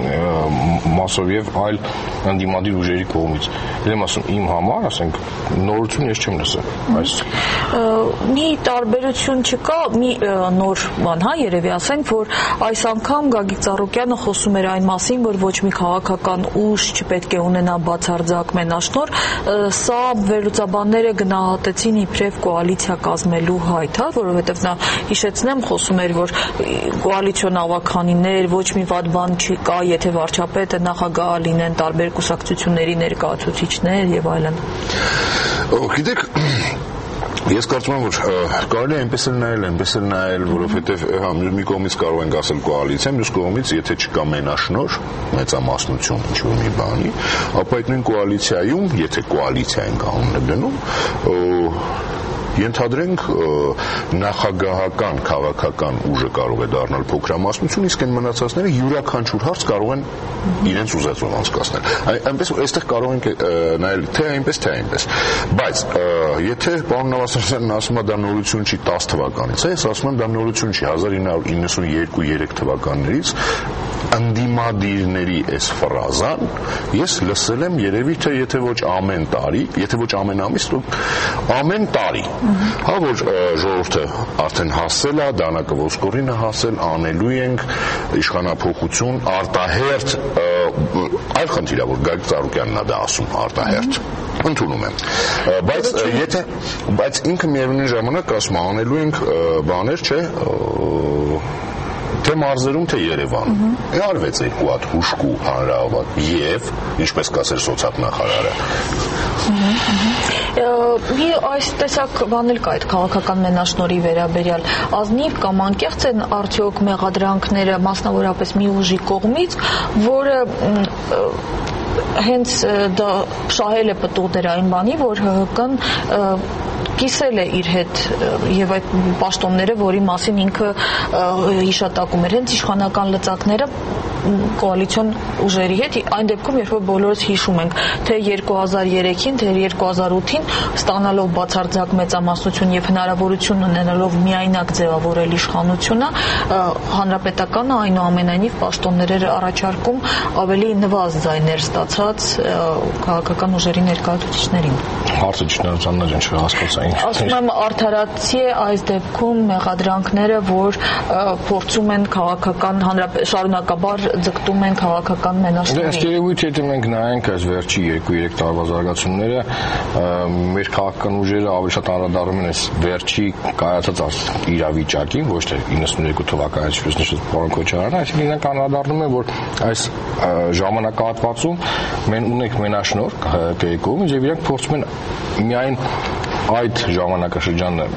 մասով եւ այլ ընդդիմադիր ուժերի կողմից։ Դեմ ասում իմ համար, ասենք, նորություն ես չեմ լսել։ Այս մի տարբերություն չկա, մի նոր բան, հա, երևի ասենք, որ այս անգամ Գագիկ Ծառուկյանը խոսում էր այն մասին, որ ոչ մի քաղաքական ուժ չպետք է ունենա բացարձակ մենաշնոր, սա վերլուծաբանները գնահատեցին իբրև կոալիցիա կազմելու հայտ, հա, որովհետև նա հիշեցնեմ խոսում էր, որ կոալիցիոն ավականիներ, ոչ մի վատ բան չկա, եթե վարչապետը նախագահ լինեն տարբեր կուսակցությունների ներկայացուցիչներ եւ այլն։ Գիտեք, ես կարծում եմ, որ կարելի է այնպես էլ նայել, որովհետև մի կողմից կարող ենք ասել կոալիցիա, մյուս կողմից, եթե չկա մենաշնոր, մեծամասնություն ինչ-որ մի բանի, ապա այդ նույն կոալիցիայում, եթե կոալիցիա ենք անունը դնում, ենթադրենք նախագահական քաղաքական ուժը կարող է դառնալ փոքրամասնություն, իսկ այն մնացածները յուրաքանչյուր հարց կարող են իրենց ուզածով անցկացնել։ Այնպես այստեղ կարող ենք նայել թե այնպես, թե այնպես։ Բայց եթե պարոն Նավասարդյանն ասում է դա նորություն չի 10 թվականից, ես ասում եմ դա նորություն չի 1992-3 թվականներից ընդդիմադիրների այս ֆրազան ես լսել եմ երևի թե եթե ոչ ամեն տարի, եթե ոչ ամեն ամիս, ամեն տարի, հա, որ ժողովուրդը արդեն հասել է, դանակը ոսկորին է հասել, անելու ենք իշխանափոխություն, արտահերթ, այլ խնդիր է, որ Գագիկ Ծառուկյանն է դա ասում, արտահերթ, ընդունում եմ, բայց ինքը միևնույն ժամանակ ասում է, անելու ենք բաներ, չէ, թե մարզերում, թե Երևանում։ Արվեց երկու հատ հուշկու հանրահավաք եւ, ինչպես կասեր սոցիալ-նախարարը։ Մի այս տեսակ բան էլ կա այդ քաղաքական մենաշնորի վերաբերյալ, ազնիվ կամ անկեղծ են արդյոք մեղադրանքները մասնավորապես մի ուժի կողմից, որը հենց դա շահել է պտուղ դեր այն բանի, որ ՀՀԿ-ն կիսել է իր հետ եւ այդ պաշտոնները, որի մասին ինքը հիշատակում էր, հենց իշխանական լծակները կոալիցիոն ուժերի հետ, այն դեպքում, երբ որ բոլորս հիշում ենք, թե 2003-ին, թե 2008-ին ստանալով բացարձակ մեծամասնություն եւ հնարավորություն ունենալով միայնակ ձևավորել իշխանությունը, հանրապետականը այնուամենայնիվ պաշտոններ էր առաջարկում ավելի նվազ ձայներ ստացած քաղաքական ուժերի ներկայացուցիչներին։ Հարցը ճշնամության ջան չհասկացա ինչ։ Ասում եմ արդարացի է այս դեպքում մեղադրանքները, որ փորձում են քաղաքական շարունակաբար ձգտում են քաղաքական մենաշնորհի։ Ըստ երևույթի, եթե մենք նայենք այս վերջի 2-3 տարվա զարգացումները, մեր քաղաքական ուժերը ավելի շատ անդրադառնում են այս վերջի կայացած իրավիճակին, ոչ թե 92 թվականից ինչպես նշեց պարոն Քոչարյանը, այսինքն նրանք անդրադառնում են, որ այս ժամանակահատվածում մենք ունենք մենաշնորհ ՀԿ-ի կողմից եւ իրանք փորձում են միայն այդ ժամանակաշրջանը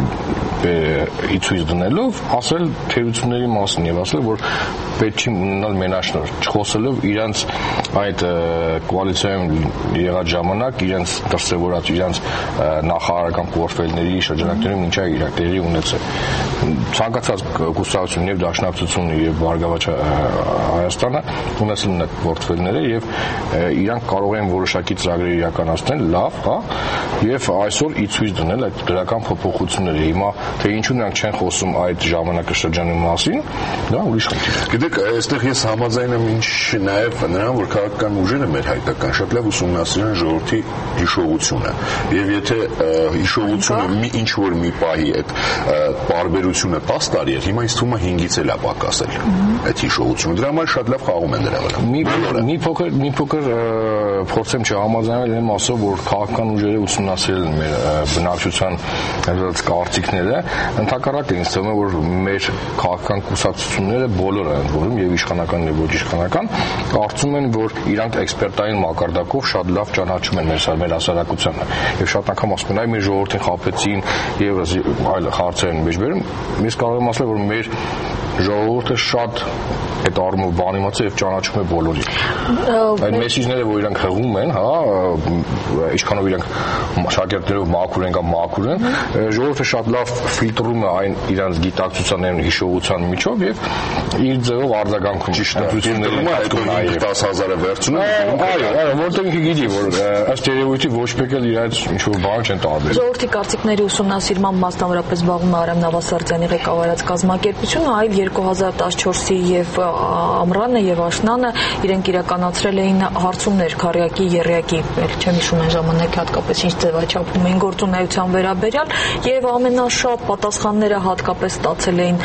ցույց դնելով ասել թերությունների մասին եւ ասել, որ պետք չի ունենալ մենաշնորհ, չխոսելով իրանց այդ կոալիցիայում եղած ժամանակ իրենց դրսևորած իրենց նախարարական պորտֆելների շրջանակներում ինչա իրար տեղի ունեցել։ Ցանկացած կուսակցություն եւ Դաշնակցությունը եւ Բարգավաճ Հայաստանը ունեցել են այդ պորտֆելները եւ իրանք կարող են որոշակի ծրագրեր իրականացնել, լավ, հա, եւ այսօր ի ցույց դնել այդ դրական փոփոխությունները։ Հիմա թե ինչու նրանք չեն խոսում այդ ժամանակաշրջանի մասին, դա ուրիշ խնդիր է։ Գիտեք, այստեղ ես համաձայն եմ ինչ նաեւ նրան, որ քաղաքական ուժերը մեր հայկական շատ լավ ուսումնասիրեն ժողովրդի հիշողությունը։ Եվ եթե հիշողությունը ինչ որ մի պահի այդ բարբերությունը 10 տարի էր, հիմա ինձ թվում է 5-ից էլ է պակասել այդ հիշողությունը։ Դրա համար շատ լավ խաղում են դրա վրա։ Մի փոքր փորձեմ չհամաձայնել այն մասով, որ քաղաքական ուժերը ուսումնասիրել են մեր բնակչության այդ կարծիքները, ընդհակառակը ինձ թվում է, որ մեր քաղաքական կուսակցությունները բոլորը են որում եւ իշխանական եւ ոչ իշխանական կարծում են, որ իրանք էքսպերտային մակարդակով շատ լավ ճանաչում են մեր հասարակությանը եւ շատ անգամ ասում են այ մեր ժողովրդին խաբեցին եւ այլ հարցեր են մեջ բերում։ Ես կարող եմ ասել, որ մեր ժողովուրդը շատ այդ առումով բանիմաց է եւ ճանաչում է բոլորին։ Այդ մեսիջները, որ իրանք հղում են, հա, ինչքանով իրանք շագերտներով մաքուր են կամ մաքուր են, ժողովուրդը շատ լավ ֆիլտրում է այն իրանց գիտակցության եւ հիշողության միջով եւ իր ձևով արձագանքում։ Ճիշտ է, ֆիլտրում է այդ 10,000-ը վերցնում։ Այո, որտեղ ինքը գիտի, որ ըստ երևույթի ոչ մեկ էլ իրաց ինչ որ բան չեն տարբերում։ Ժողովրդի կարծիքների ուսումնասիրմամբ մասնավորապես զբաղվում է Արամ Նավասարդյանի ղեկավարած կազմակերպությունը, այլ 2014-ի եւ ամռանը եւ աշնանը իրենք իրականացրել էին հարցումներ քարյակի, եռյակի, չեմ հիշում այն ժամանակ հատկապես ինչ ձևաչափում էին գործունեության վերաբերյալ եւ ամենաշատ պատասխանները հատկապես ստացել էին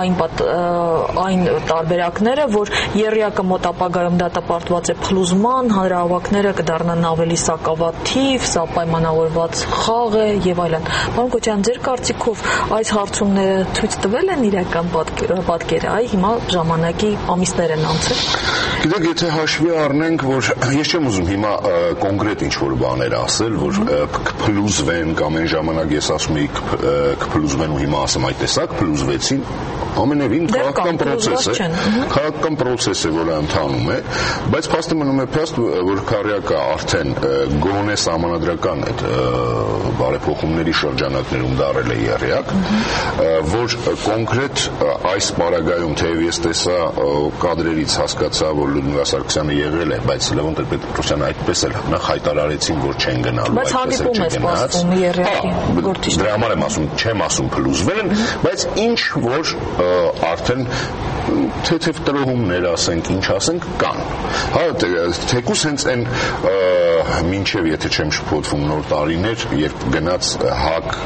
այն տարբերակները, որ եռյակը մոտ ապագայում դատապարտված է փլուզման, հանրահավաքները կդառնան ավելի սակավաթիվ, սա պայմանավորված խաղ է եւ այլն։ Պարոն Քոչարյան, ձեր կարծիքով այս հարցումները ցույց տվել են իրական պատկերը, այ հիմա ժամանակի ամիսներ են անցել։ Գիտեք, եթե հաշվի առնենք, որ ես չեմ ուզում հիմա կոնկրետ ինչ-որ բաներ ասել, որ կփլուզվեն կամ այն ժամանակ ես ասում էի կփլուզվեն ու հիմա ասեմ այդ տեսակ փլուզվեցին, ամենևին քաղաքական process է, քաղաքական process է, որը ընթանում է, բայց փաստը մնում է փաստ, որ քարյակը արդեն գոնե սահմանադրական այդ բարեփոխումների շրջանակներում դարել է եռյակ, որ կոնկրետ այս պարագայում թեև ես տեսա կադրերից հասկացա, որ Լյուդմիլա Սարգսյանը եղել է, բայց Լևոն Տեր-Պետրոսյանը այդպես էլ նախ հայտարարեցին, որ չեն գնալու, բայց հանդիպում է սպասվում եռյակի գործիչ։ Դրա համար եմ ասում, չեմ ասում փլուզվեն, բայց ինչ որ արդեն թեթև տրոհումներ ասենք, ինչ ասենք, կան։ Հա, թեկուս հենց այն մինչև եթե չեմ շփոթվում նոր տարիներ, երբ գնաց ՀԱԿ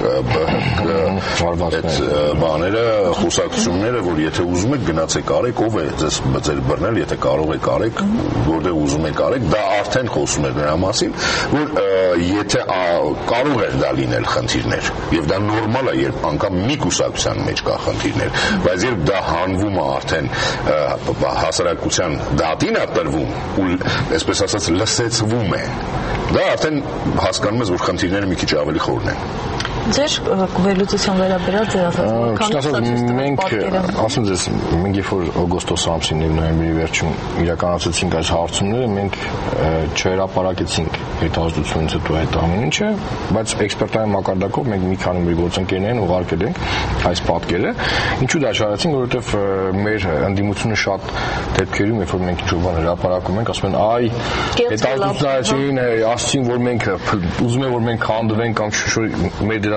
այդ բաները, խոսակցությունները, որ եթե ուզում եք գնացեք արեք, ով է ձեր բռնել, եթե կարող եք արեք, որտեղ ուզում եք արեք, դա արդեն խոսում է նրա մասին, որ եթե կարող է դա լինել խնդիրներ, եւ դա նորմալ է, երբ անգամ մի կուսակցության մեջ կա խնդիրներ, բայց երբ դա հանվում է արդեն հասարակության դատին է տրվում ու այսպես ասած լսեցվում է, դա արդեն հասկանում ես, որ խնդիրները մի քիչ ավելի խորն են։ Ձեր վերլուծության վերաբերյալ ձեր ասած մենք ասում ձեզ մենք երբ որ օգոստոս ամսին եւ նոյեմբերի վերջում իրականացրեցինք այս հարցումները մենք չհրապարակեցինք հետազոտությունից հետո այդ ամեն ինչը բայց էքսպերտային մակարդակով մենք մի քանի մեր գործընկերներին ուղարկել ենք այս պատկերը ինչու դա չարեցինք որովհետեւ մեր ընդդիմությունը շատ դեպքերում երբ որ մենք ինչ-որ բան հրապարակում ենք ասում են այ հետազոտություններին ասեցին որ մենք ուզում են որ մենք քանդվենք կամ մեր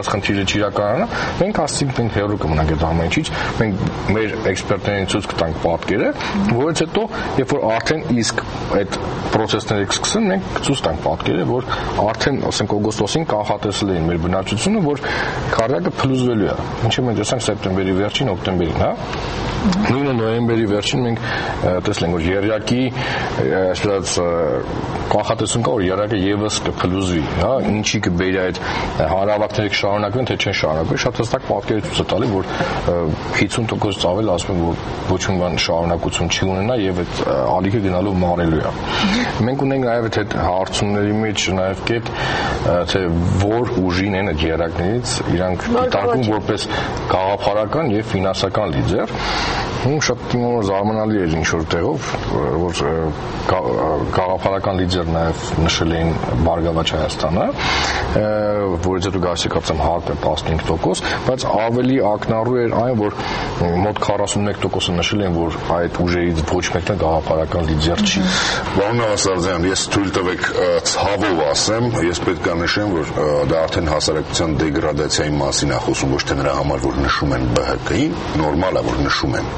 ասած խնդիրը չիրականանա, մենք ասենք մենք հերո կմնանք այդ ամեն ինչից, մենք մեր էքսպերտներին ցույց կտանք պատկերը, որից հետո երբ որ արդեն իսկ այդ process-ները կսկսեն, մենք ցույց տանք պատկերը, որ արդեն ասենք օգոստոսին կանխատեսել էին մեր բնակչությունը, որ քառյակը փլուզվելու է։ Ինչի մենք տեսանք սեպտեմբերի վերջին, օկտեմբերին, հա։ Նույնը նոյեմբերի վերջին մենք տեսնենք, որ երյակի այսպես կանխատեսում կա, որ երյակը եւս կփլուզվի, հա, ինչի կբերի այդ հանրավակները կշարունակվեն, թե չեն շարունակվի, շատ հստակ պատկեր ցույց տալի, որ 50%-ից ավել ասում են, որ ոչ մի բան շարունակություն չի ունենա եւ այդ ալիքը գնալով մարելու է։ Մենք ունենք նաեւ այդ հարցումների մեջ նաեւ կետ, թե որ ուժին են այդ երյակներից իրանք դիտարկում որպես գաղափարական եւ ֆինանսական լիդեր։ Շատ զարմանալի էր ինչ-որ տեղով, որ գաղափարական լիդեր նաև նշել էին Բարգավաճ Հայաստանը, որից հետո գասիկացեմ ՀԱԿ-ը 15%, բայց ավելի ակնառու էր այն, որ մոտ 41%-ը նշել են, որ այդ ուժերից ոչ մեկն գաղափարական լիդեր չի։ Պարոն Նավասարդյան, ես թույլ տվեք ցավով ասեմ, ես պետք է նշեմ, որ դա արդեն հասարակության դեգրադացիայի մասին է խոսում, ոչ թե նրա համար, որ նշում են ԲՀԿ-ին, նորմալ է, որ նշում են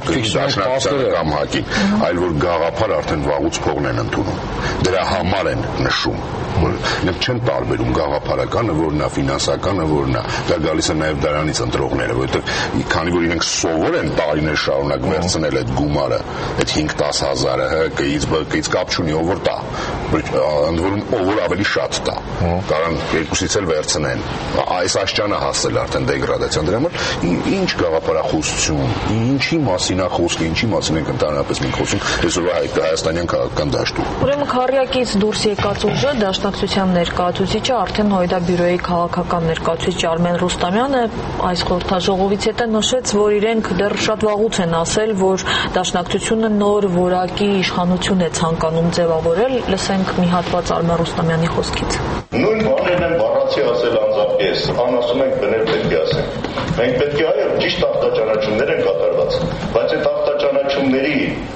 կամ ՀԱԿ-ին, այլ որ գաղափար արդեն վաղուց փողն են ընդունում։ Դրա համար են նշում, որ իրենք չեն տարբերում գաղափարականը, որն է, ֆինանսականը, որն է։ Դա գալիս է նաև դրանից ընտրողները, որովհետև քանի որ իրենք սովոր են տարիներ շարունակ վերցնել այդ գումարը, այդ 5-10 հազարը ՀԿ-ից, ԲՀԿ-ից կապ չունի, ով որ տա, ընդ որում ով որ ավելի շատ տա, կարան երկուսից էլ վերցնեն։ Այս աշճանը հասել արդեն դեգրադացիան, դրա համար ինչ գաղափարախոսություն, ինչի մասին է խոսքը, ինչի մասին ենք ընդհանրապես մենք խոսում այսօրվա հայաստանյան քաղաքական դաշտում։ Ուրեմն քառյակից դուրս եկած ուժը Դաշնակցության ներկայացուցիչը արդեն Հույդաբյուրոյի քաղաքական ներկայացուցիչ Արմեն Ռուստամյանը այս խորհրդաժողովից հետո նշեց, որ իրենք դեռ շատ վաղուց են ասել, որ Դաշնակցությունը նոր որակի իշխանություն է ցանկանում ձևավորել։ Լսենք մի հատված Արմեն Ռուստամյանի խոսքից։ Նույն բաներն են բառացի ասել անձամբ ես, ասում ենք բներ պետք է ասենք։ Մենք պետք է այո ճիշտ ախտաճանաչումներ են կատարված, բայց այդ ախտաճանաչումների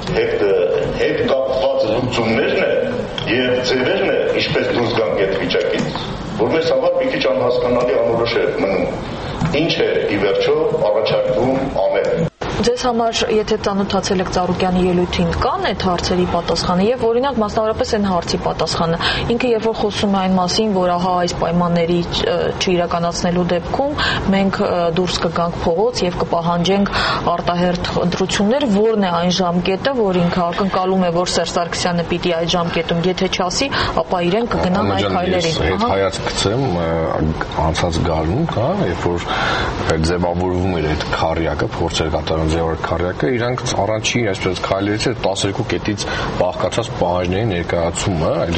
հետ կապված լուծումներն եւ ձևերն է ինչպես դուրս գանք այդ վիճակից, որ մեզ համար մի քիչ անհասկանալի անորոշ է մնում։ Ինչ է ի վերջո առաջարկվում անել։ Ձեզ համար, եթե ծանոթացել եք Ծառուկյանի ելույթին, կան այդ հարցերի պատասխանը եւ օրինակ մասնավորապես այն հարցի պատասխանը։ Ինքը երբ որ խոսում է այն մասին, որ ահա այս պայմանների չիրականացնելու դեպքում մենք դուրս կգանք փողոց եւ կպահանջենք արտահերթ ընտրություններ, որն է այն ժամկետը, որ ինքը ակնկալում է, որ Սերժ Սարգսյանը պիտի այդ ժամկետում եթե չասի, ապա իրեն կգնան այդ քայլերին։ Այդ հայացք գցեմ անցած գարուն, հա, երբ որ ձևավորվում էր այդ քառյակը, փորձեր կատարում ձևավոր քառյակը, իրանք առանցի այսպես քայլերից 12 կետից բաղկացած պահանջների ներկայացումը, այլ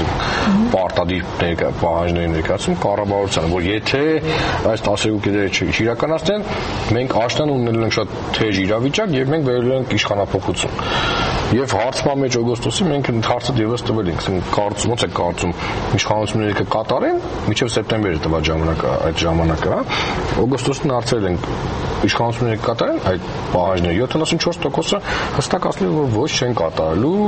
պարտադիր պահանջների ներկայացում կառավարությանը, որ եթե այս 12 կետերը չիրականացնեն, մենք աշնան ունենալու ենք շատ թեժ իրավիճակ եւ մենք վերել ենք իշխանափոխություն։ Եվ հարցման մեջ օգոստոսի մենք հարցը դեպս տվել ենք, կարծում ոնց է կարծում իշխանությունները կկատարեն մինչև սեպտեմբերի տված ժամանակը, այդ ժամանակը, հա, օգոստոսին հարցրել ենք իշխանությունները կկատարեն այդ պահանջները, 74%-ը հստակ ասել են, որ ոչ չեն կատարելու,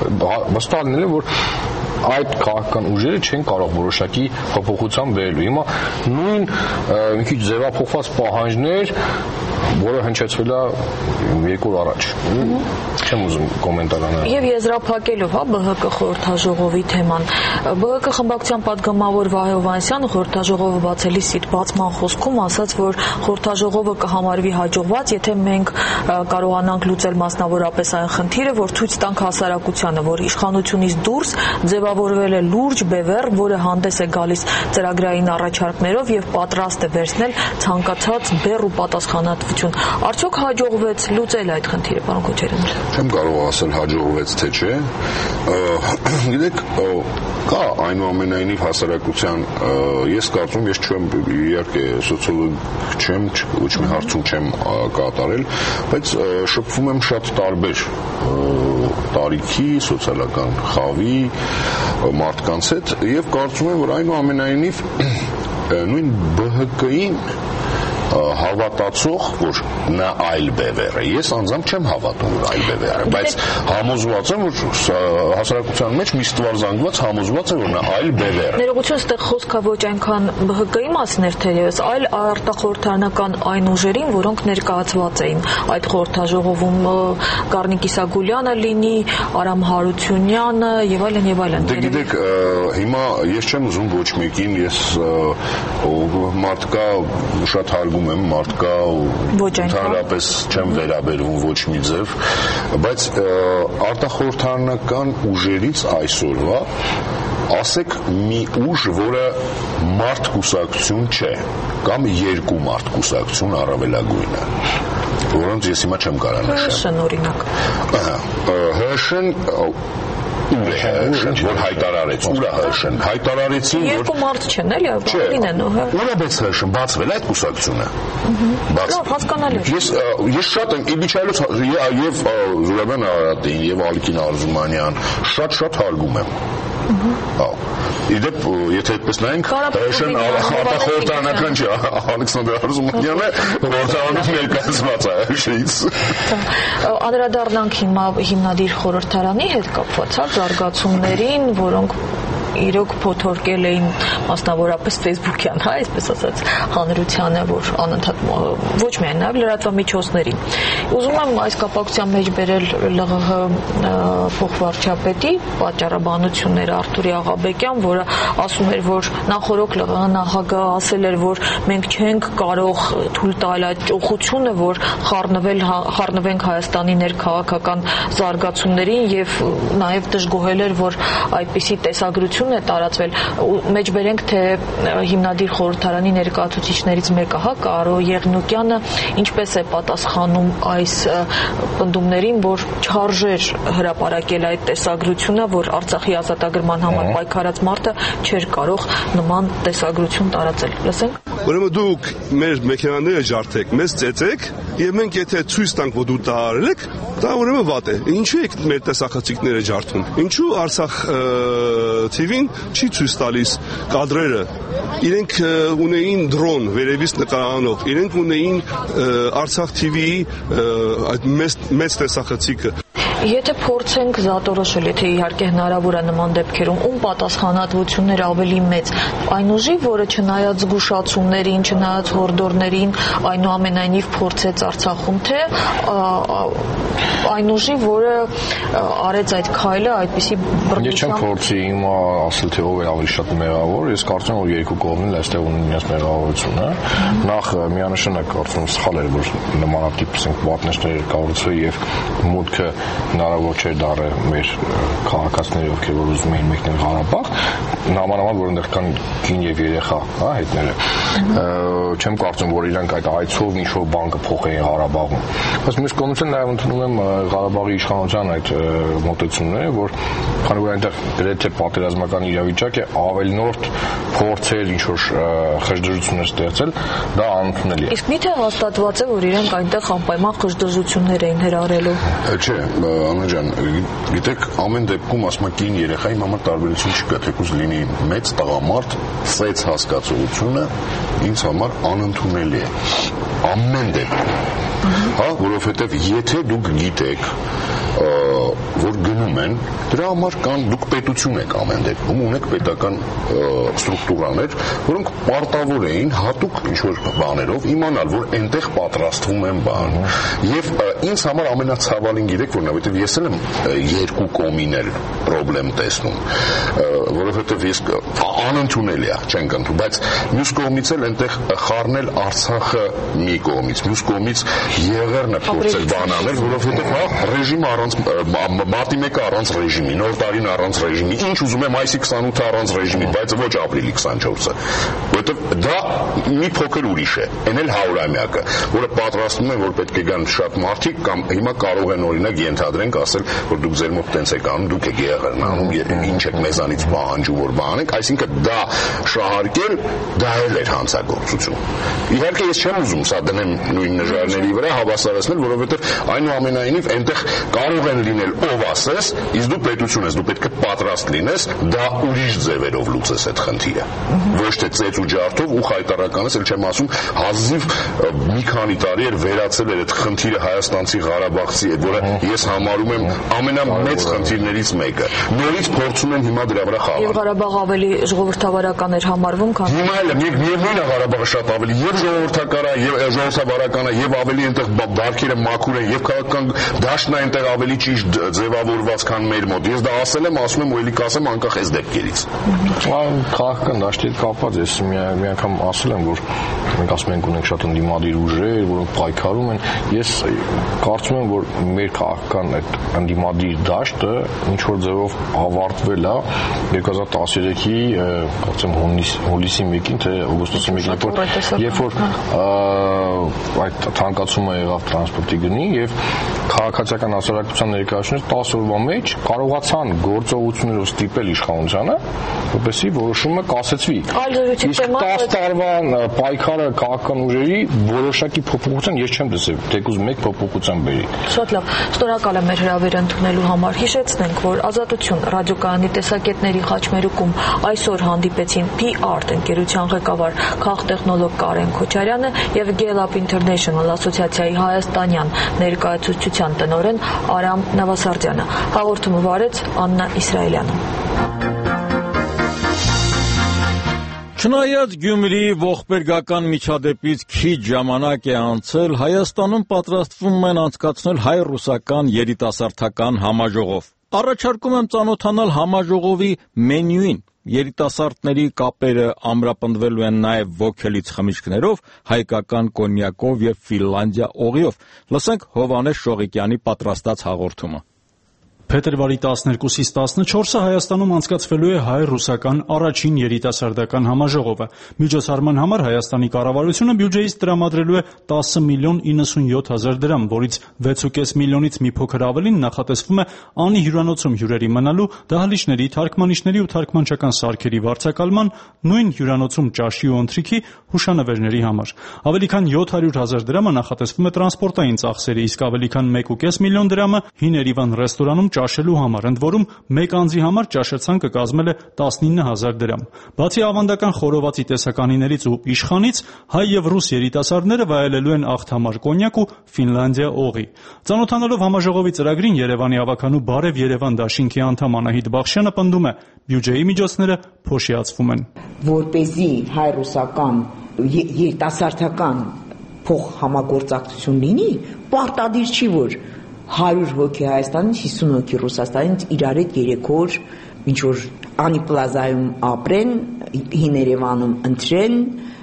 վստահ լինել է, որ այդ քաղաքական ուժերը չեն կարող որոշակի փոփոխության բերելու։ Հիմա նույն մի քիչ ձևափոխված պահանջներ, որը հնչեցվել է 2 օր առաջ։ Չեմ ուզում կոմենտար անել։ Եվ եզրափակելով, հա, ԲՀԿ խորհրդաժողովի թեման, ԲՀԿ խմբակցության պատգամավոր Վահե Հովհաննիսյանը խորհրդաժողովը բացելիս իր բացման խոսքում ասաց, որ խորհրդաժողովը կհամարվի հաջողված, եթե մենք կարողանանք լուծել մասնավորապես այն խնդիրը, որ ցույց տանք հասարակությանը, որ իշխանությունից դուրս ձևավորվել է լուրջ բևեռ, որը հանդես է գալիս ծրագրային առաջարկներով եւ պատրաստ է վերցնել ցանկացած բեռ ու պատասխանատվություն։ Արդյոք հաջողվեց լուծել այդ խնդիրը, պարոն Քոչարյան։ Չեմ կարող ասել հաջողվեց թե չէ։ Գիտեք, կա այնուամենայնիվ հասարակության, ես կարծում ես չեմ իհարկե սոցիոլոգ չեմ, ոչ մի հարցում չեմ կատարել, բայց շփվում եմ շատ տարբեր տարիքի, սոցիալական խավի մարդկանց հետ եւ կարծում եմ, որ այնուամենայնիվ նույն ԲՀԿ-ին հավատացող, որ նա այլ բևեռ է։ Ես անձամբ չեմ հավատում, որ այլ բևեռ է, բայց համոզված եմ, որ հասարակության մեջ մի ստվար զանգված համոզված է, որ նա այլ բևեռ է։ Ներողություն, այստեղ խոսքը ոչ այնքան ԲՀԿ-ի մասին էր թերևս, այլ արտախորհրդարանական այն ուժերին, որոնք ներկայացված էին այդ խորհրդաժողովում, Գառնիկ Իսագուլյանը լինի, Արամ Հարությունյանը եւ այլն եւ այլն։ Դե գիտեք, հիմա ես չեմ ուզում ոչ մեկին, ես մարդկա շատ հարգում եմ, մարդկա ընդհանրապես չեմ վերաբերվում ոչ մի ձև, բայց արտախորհրդարանական ուժերից այսօրվա ասեք մի ուժ, որը մարդ կուսակցություն չէ, կամ երկու մարդ կուսակցություն առավելագույնը, որոնց ես հիմա չեմ կարող նշել։ ՀՀՇ-ն օրինակ։ ՀՀՇ-ն ուր է ՀՀՇ-ն, որ հայտարարեց, ուր է ՀՀՇ-ն, հայտարարեցին, որ երկու մարդ չեն, էլի, ավելին են, ուր է բայց ՀՀՇ-ն բացվել այդ կուսակցությունը։ Լավ, հասկանալի է։ Ես շատ եմ Իբիչայելոց եւ Զուրաբյան Արարատին եւ Ալկին Արզումանյան շատ հարգում եմ։ Իդեպ, եթե այդպես նայենք, ՀՀՇ-ն արտախորհրդարանական չէ, Ալեքսանդր Արզումանյանը խորհրդարանում ներկայացված է ՀՀՇ-ից։ Անդրադառնանք հիմա հիմնադիր խորհրդարանի հետ կապված զարգացումներին, որոնք իրոք փոթորկել էին մասնավորապես Facebook-յան, այսպես ասած, հանրությանը, որ անընդհատ ոչ միայն նաև լրատվամիջոցներին։ Ուզում եմ այս կապակցության մեջ բերել ԼՂՀ փոխվարչապետի պատճառաբանությունները Արտուրի Աղաբեկյան, որը ասում էր, որ նախորդ ԼՂՀ նախագահը ասել էր, որ մենք չենք կարող թույլ տալ այդ ճոխությունը, որ խառնվենք Հայաստանի ներքաղաքական զարգացումներին եւ նաև դժգոհել էր, որ այդպիսի տեսագրություն է տարածվել, մեջբերենք, թե հիմնադիր խորհրդարանի ներկայացուցիչներից մեկը, Կարո Եղնուկյանը, ինչպես է պատասխանում այս պնդումներին, որ չարժեր հրապարակել այդ տեսագրությունը, որ Արցախի ազատագրման համար պայքարած մարդը չէր կարող նման տեսագրություն տարածել։ Լսենք։ Ուրեմն դուք մեր մեքենաները ջարդեք, մեզ ծեծեք, եւ մենք եթե ցույց տանք, որ դու դա արել եք, դա ուրեմն վատ է։ Ինչու եք մեր տեսախցիկները ջարդում։ Ինչու Արցախ TV-ն չի ցույց տալիս կադրերը։ Իրենք ունեին դրոն վերևից նկարանող, իրենք ունեին Արցախ TV-ի այդ մեծ տեսախցիկը։ Եթե փորձենք զատորոշել, եթե իհարկե հնարավոր է նման դեպքերում, ում պատասխանատվությունն էր ավելի մեծ, այն ուժի, որը չնայած զգուշացումներին, չնայած հորդորներին, այնուամենայնիվ փորձեց Արցախում, թե այն ուժի, որը արեց այդ քայլը, այդպիսի բռնությամբ։ Ես չեմ փորձի հիմա ասել, թե ով է ավելի շատ մեղավոր, ես կարծում եմ, որ երկու կողմն այստեղ ունեն իրենց մեղավորությունը։ Նախ միանշանակ կարծում եմ սխալ էր, որ նմանատիպ պատնեշներ կառուցվի եւ մուտքը հնարավոր չէր դառը մեր քաղաքացիների, ովքեր որ ուզում էին մեկնել Ղարաբաղ, նամանավանդ որ այնտեղ կան կին եւ երեխա, հետները։ Չեմ կարծում, որ իրանք այդ այցով ինչ-որ բան կփոխեին Ղարաբաղում։ Բայց մյուս կողմից նաեւ ընդունում եմ Ղարաբաղի իշխանության այդ մոտեցումները, որ քանի որ այնտեղ գրեթե պատերազմական իրավիճակ է, ավելնորդ փորձեր ինչ-որ խժդժություններ ստեղծել, դա անընդունելի է։ Իսկ միթե հաստատված է, որ իրենք այնտեղ անպայման խժդժություններ էին հրահրելու։ Չէ, Աննա ջան, գիտեք, ամեն դեպքում ասում եմ կին երեխայի համար տարբերություն չկա, թեկուզ լինի մեծ տղամարդ, սեծ հասկացողությունը ինձ համար անընդունելի է։ Ամեն դեպքում։ Որովհետև եթե դուք գիտեք, որ գնում են, դրա համար կան դուք պետություն եք ամեն դեպքում, ունեք պետական ստրուկտուրաներ, որոնք պարտավոր էին հատուկ ինչ-որ բաներով իմանալ, որ այնտեղ պատրաստվում են բան։ Եվ ինձ համար ամենացավալին գիտեք որն է, որովհետև ես էլ եմ երկու կողմին էլ խնդրեմ տեսնում, որովհետև ես անընդունելի է, չենք ընդունում, բայց մյուս կողմից էլ այնտեղ խառնել Արցախը մի կողմից, մյուս կողմից Եղեռնը փորձել բան անել, որովհետև ռեժիմը առանց մարտի 1-ը առանց ռեժիմի, նոր տարին առանց ռեժիմի, ինչ ուզում եմ այսի 28-ը առանց ռեժիմի, բայց ոչ ապրիլի 24-ը, որովհետև դա մի փոքր ուրիշ է, այն էլ 100-ամյակը, որը պատրաստում են, որ պետք է գան շատ մարդիկ կամ հիմա կարող են օրինակ ենթադրենք ասել, որ դուք ձեր մոտ տենց եք անում, դուք եք Եղեռն անում, ինչ եք մեզանից պահանջում որ բանենք, այսինքն դա շահարկել, դա էլ էր հանցագործություն։ Իհարկե ես չեմ ուզում սա դնեմ նույն նժարների վրա հավասարեցնել, որովհետև այնուամենայնիվ այնտեղ կարող կարող են լինել ով ասես, իսկ դու պետություն ես, դու պետք է պատրաստ լինես դա ուրիշ ձևերով լուծես այդ խնդիրը։ Ոչ թե ծեծ ու ջարդով ու խայտարականես, էլ չեմ ասում, հազիվ մի քանի տարի էր վերացել այդ խնդիրը հայաստանցի Ղարաբաղցի հետ, որը ես համարում եմ ամենամեծ խնդիրներից մեկը։ Նորից փորձում են հիմա դրա վրա խաղալ։ Եվ Ղարաբաղը ավելի ժողովրդավարական էր համարվում, քան հիմա էլ միևնույն է Ղարաբաղը շատ ավելի եւ ժողովրդական է, եւ ժողովրդավարական է, եւ ավելի այնտեղ բարքերը մաքուր են, եւ քաղաքական դաշտն է այնտեղ ավելի ճիշտ ձևավորված, քան մեր մոտ։ Ես դա ասել եմ, ասում եմ ու էլի կասեմ անկախ այս դեպքերից։ Քաղաքական դաշտի հետ կապված ես մի անգամ ասել եմ, որ մենք ասում ենք ունենք շատ ընդդիմադիր ուժեր, որոնք պայքարում են։ Ես կարծում եմ, որ մեր քաղաքական այդ ընդդիմադիր դաշտը ինչ որ ձևով ավարտվել է 2013-ի կարծեմ հուլիսի 1-ին թե օգոստոսի 1-ին, երբ որ այդ թանկացումը եղավ տրանսպորտի գնի եւ քաղաքացիական հասարակության ներկայացուցիչները 10 օրվա մեջ կարողացան գործողություններով ստիպել իշխանությանը, որպեսզի որոշումը կասեցվի։ Իսկ 10 տարվա պայքարը քաղաքական ուժերի որոշակի փոփոխության ես չեմ տեսել, թեկուզ մեկ փոփոխության բերի։ Շատ լավ, շնորհակալ եմ մեր հրավերը ընդունելու համար։ Հիշեցնենք, որ Ազատություն ռադիոկայանի տեսակետների խաչմերուկում այսօր հանդիպեցին P-Art ընկերության ղեկավար քաղտեխնոլոգ Կարեն Քոչարյանը եւ Gallup International ասոցիացիայի հայաստանյան ներկայացուցչության տնօրեն Արամ Նավասարդյանը։ Հաղորդումը վարեց Աննա Իսրայելյանը։ Չնայած Գյումրիի ողբերգական միջադեպից քիչ ժամանակ է անցել, Հայաստանում պատրաստվում են անցկացնել հայ-ռուսական երիտասարդական համաժողով։ Առաջարկում եմ ծանոթանալ համաժողովի մենյուին։ Երիտասարդների կապերը ամրապնդվելու են նաև ոգելից խմիչքներով, հայկական կոնյակով եւ Ֆինլանդիա օղիով։ Լսենք Հովհաննես Շողիկյանի պատրաստած հաղորդումը։ Փետրվարի 12-ից 14-ը Հայաստանում անցկացվելու է հայ-ռուսական առաջին երիտասարդական համաժողովը։ Միջոցառման համար Հայաստանի կառավարությունը բյուջեից տրամադրելու է 10 միլիոն 97 հազար դրամ, որից 6.5 միլիոնից մի փոքր ավելին նախատեսվում է անի հյուրանոցում հյուրերի մնալու, դահլիճների, թարգմանիչների ու թարգմանչական սարքերի վարձակալման, նույն հյուրանոցում ճաշի ու ընթրիքի, հուշանվերների համար։ Ավելի քան 700 հազար դրամը նախատեսվում է տրանսպորտային ծախսերի, իսկ ավելի քան 1.5 միլիոն դրամը հին Երևան ռեստորանում ճաշելու համար, ընդ որում մեկ անձի համար ճաշացանկը կազմել է 19,000 դրամ։ Բացի ավանդական խորովածի տեսականիներից ու իշխանից, հայ եւ ռուս երիտասարդները վայելելու են աղթամար կոնյակ ու Ֆինլանդիա օղի։ Ծանոթանալով համաժողովի ծրագրին Երևանի ավականու Բարև Երևան դաշինքի անդամ Անահիտ Բախշյանը պնդում է, բյուջեի միջոցները փոշիացվում են։ Որպեսզի հայ-ռուսական երիտասարդական փոխհամագործակցություն լինի, պարտադիր չի, որ 100 հոգի Հայաստանից, 50 հոգի Ռուսաստանից իրար հետ 3 օր ինչ որ Անի պլազայում ապրեն, հին Երևանում ընտրեն,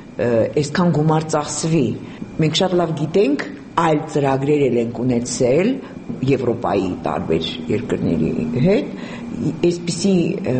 այսքան գումար ծախսվի։ Մենք շատ լավ գիտենք, այլ ծրագրեր էլ ենք ունեցել Եվրոպայի տարբեր երկրների հետ, այսպիսի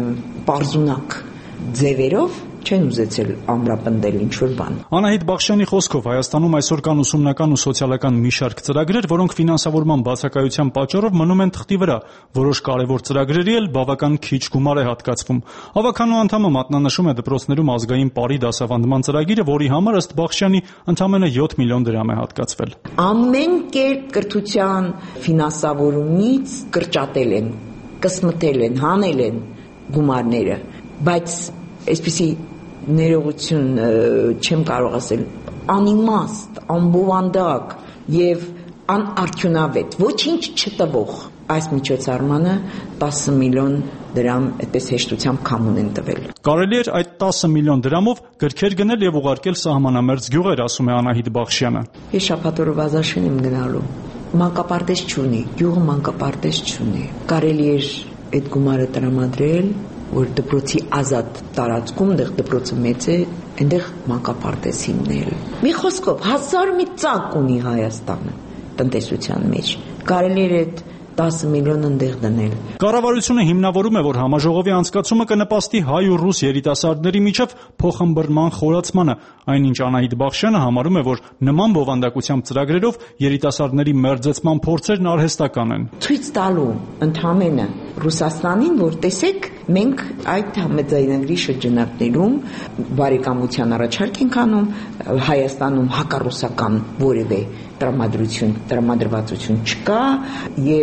պարզունակ ձևերով չեն ուզեցել ամրապնդել ինչ-որ բան։ Անահիտ Բախշյանի խոսքով Հայաստանում այսօր կան ուսումնական ու սոցիալական մի շարք ծրագրեր, որոնք ֆինանսավորման բացակայության պատճառով մնում են թղթի վրա։ Որոշ կարևոր ծրագրերի էլ բավական քիչ գումար է հատկացվում։ Ավականու անդամը մատնանշում է դպրոցներում ազգային պարի դասավանդման ծրագիրը, որի համար ըստ Բախշյանի ընդամենը 7 միլիոն դրամ է հատկացվել։ Ամեն կերպ կրթության ֆինանսավորումից կրճատել են, կսմթել են, հանել են գումարները, բայց այսպիսի ներողություն չեմ կարող ասել, անիմաստ, անբովանդակ եւ անարդյունավետ, ոչինչ չտվող այս միջոցառմանը 10 միլիոն դրամ այդպես հեշտությամբ կամուն են տվել։ Կարելի էր այդ 10 միլիոն դրամով գրքեր գնել եւ ուղարկել սահմանամերձ գյուղեր, ասում է Անահիտ Բախշյանը։ Ես շաբաթօրով Ազաշեն եմ գնալու։ Մանկապարտեզ չունի, գյուղը մանկապարտեզ չունի։ Կարելի էր այդ գումարը տրամադրել, որ դպրոցի ազատ տարածքում, դեռ դպրոցը մեծ է, այնտեղ մանկապարտեզ հիմնել։ Մի խոսքով 1000 մի ծակ ունի Հայաստանը տնտեսության մեջ։ Կարելի էր այդ 10 միլիոն ընդեղ դնել։ Կառավարությունը հիմնավորում է, որ համաժողովի անցկացումը կնպաստի հայ ու ռուս երիտասարդների միջև փոխըմբռնման խորացմանը, այնինչ Անահիտ Բախշյանը համարում է, որ նման բովանդակությամբ ծրագրերով երիտասարդների մերձեցման փորձերն արհեստական են։ Ցույց տալու ընդհանրապես Ռուսաստանին, որ տեսեք, մենք այդ համաձայնագրի շրջանակներում բարեկամության առաջարկ ենք անում, Հայաստանում հակառուսական որևէ տրամադրվածություն չկա եւ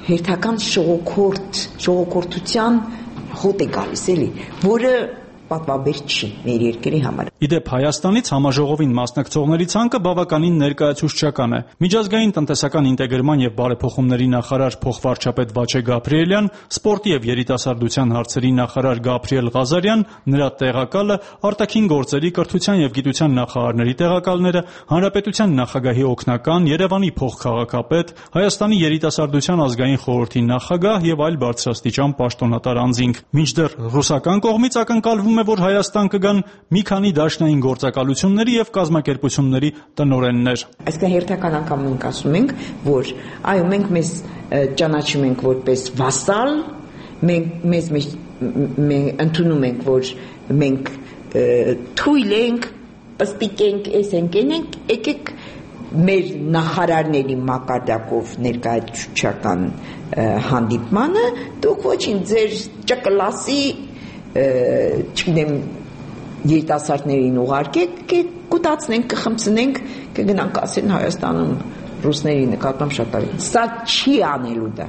հերթական ժողովրդության հոտ է գալիս, էլի, որը պատվաբեր չի մեր երկրի համար։ Իդեպ Հայաստանից համաժողովին մասնակցողների ցանկը բավականին ներկայացուցչական է։ Միջազգային տնտեսական ինտեգրման եւ բարեփոխումների նախարար փոխվարչապետ Վաչե Գաբրիելյան, սպորտի եւ երիտասարդության հարցերի նախարար Գաբրիել Ղազարյան, նրա տեղակալը, արտաքին գործերի, կրթության եւ գիտության նախարարների տեղակալները, հանրապետության նախագահի օգնական, Երևանի փոխքաղաքապետ, Հայաստանի երիտասարդության ազգային խորհրդի նախագահ եւ այլ բարձրաստիճան պաշտոնատար անձինք։ Մինչդեռ ռուսական կողմից ակնկալվում է, որ Հայաստան կգան մի քանի դաշնային գործակալությունների եւ կազմակերպությունների տնօրեններ։ Այսինքն հերթական անգամ մենք ասում ենք, որ այո, մենք մեզ ճանաչում ենք որպես վասալ, մենք ընդունում ենք, որ մենք թույլ ենք, պստիկ ենք, ենք, եկեք մեր նախարարների մակարդակով ներկայացուցչական հանդիպմանը, դուք ոչինչ ձեր ճկլասի չգիտեմ երիտասարդներին ուղարկեք, կուտացնենք, կխմցնենք, կգնանք ասեն Հայաստանում ռուսների նկատմամբ շատ արին։ Սա չի անելու դա։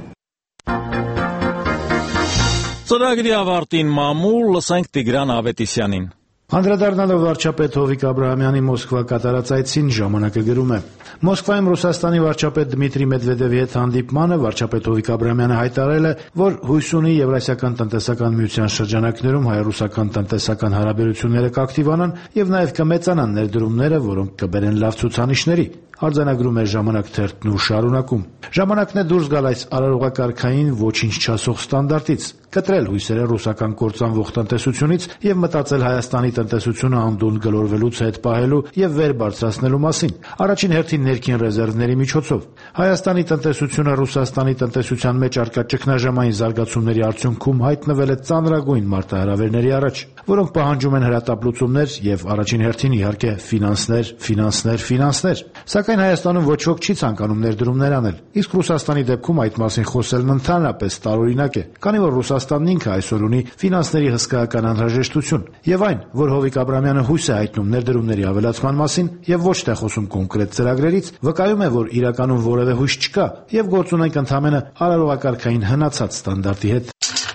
Ծրագրի ավարտին մամուլ լսենք Տիգրան Ավետիսյանին։ Անդրադառնալով վարչապետ Հովիկ Աբրահամյանի Մոսկվա կատարած այցին ժամանակը գրում է. Մոսկվայում Ռուսաստանի վարչապետ Դմիտրի Մեդվեդևի հետ հանդիպմանը վարչապետ Հովիկ Աբրահամյանը հայտարարել է, որ հույս ունի Եվրասիական տնտեսական միության շրջանակներում հայ-ռուսական տնտեսական հարաբերությունները կակտիվանան եւ նաեւ կմեծանան ներդրումները, որոնք կբերեն լավ ցուցանիշների։ Արձանագրում է Ժամանակ թերթն ու շարունակում. Ժամանակն է դուրս գալ այս արարողակարգային ոչինչ չասող ստանդարտից, կտրել հույսերը ռուսական կործանվող տնտեսությունից եւ մտածել Հայաստանի տնտեսությունը անդուն գլորվելուց հետ պահելու եւ վեր բարձրացնելու մասին, առաջին հերթին ներքին ռեզերվների միջոցով։ Հայաստանի տնտեսությունը Ռուսաստանի տնտեսության մեջ առկա ճգնաժամային զարգացումների արդյունքում հայտնվել է ծանրագույն մարտահրավերների առաջ, որոնք պահանջում են հրատապ լուծումներ եւ առաջին հերթին իհարկե ֆինանսներ։ Սակայն Հայաստանում ոչ ոք չի ցանկանում ներդրումներ անել, իսկ Ռուսաստանի դեպքում այդ մասին խոսելն ընդհանրապես տարօրինակ է, քանի որ Ռուսաստանն ինքը այսօր ունի ֆինանսների հսկայական անհրաժեշտություն, եւ այն, որ Հովիկ Աբրահամյանը հույս է հայտնում ներդրումների ավելացման մասին եւ ոչ թե խոսում կոնկրետ ծրագրերից, վկայում է, որ իրականում որևէ հույս չկա եւ գործ ունենք ընդհանրապես արարողակարգային հնացած ստանդարտի հետ։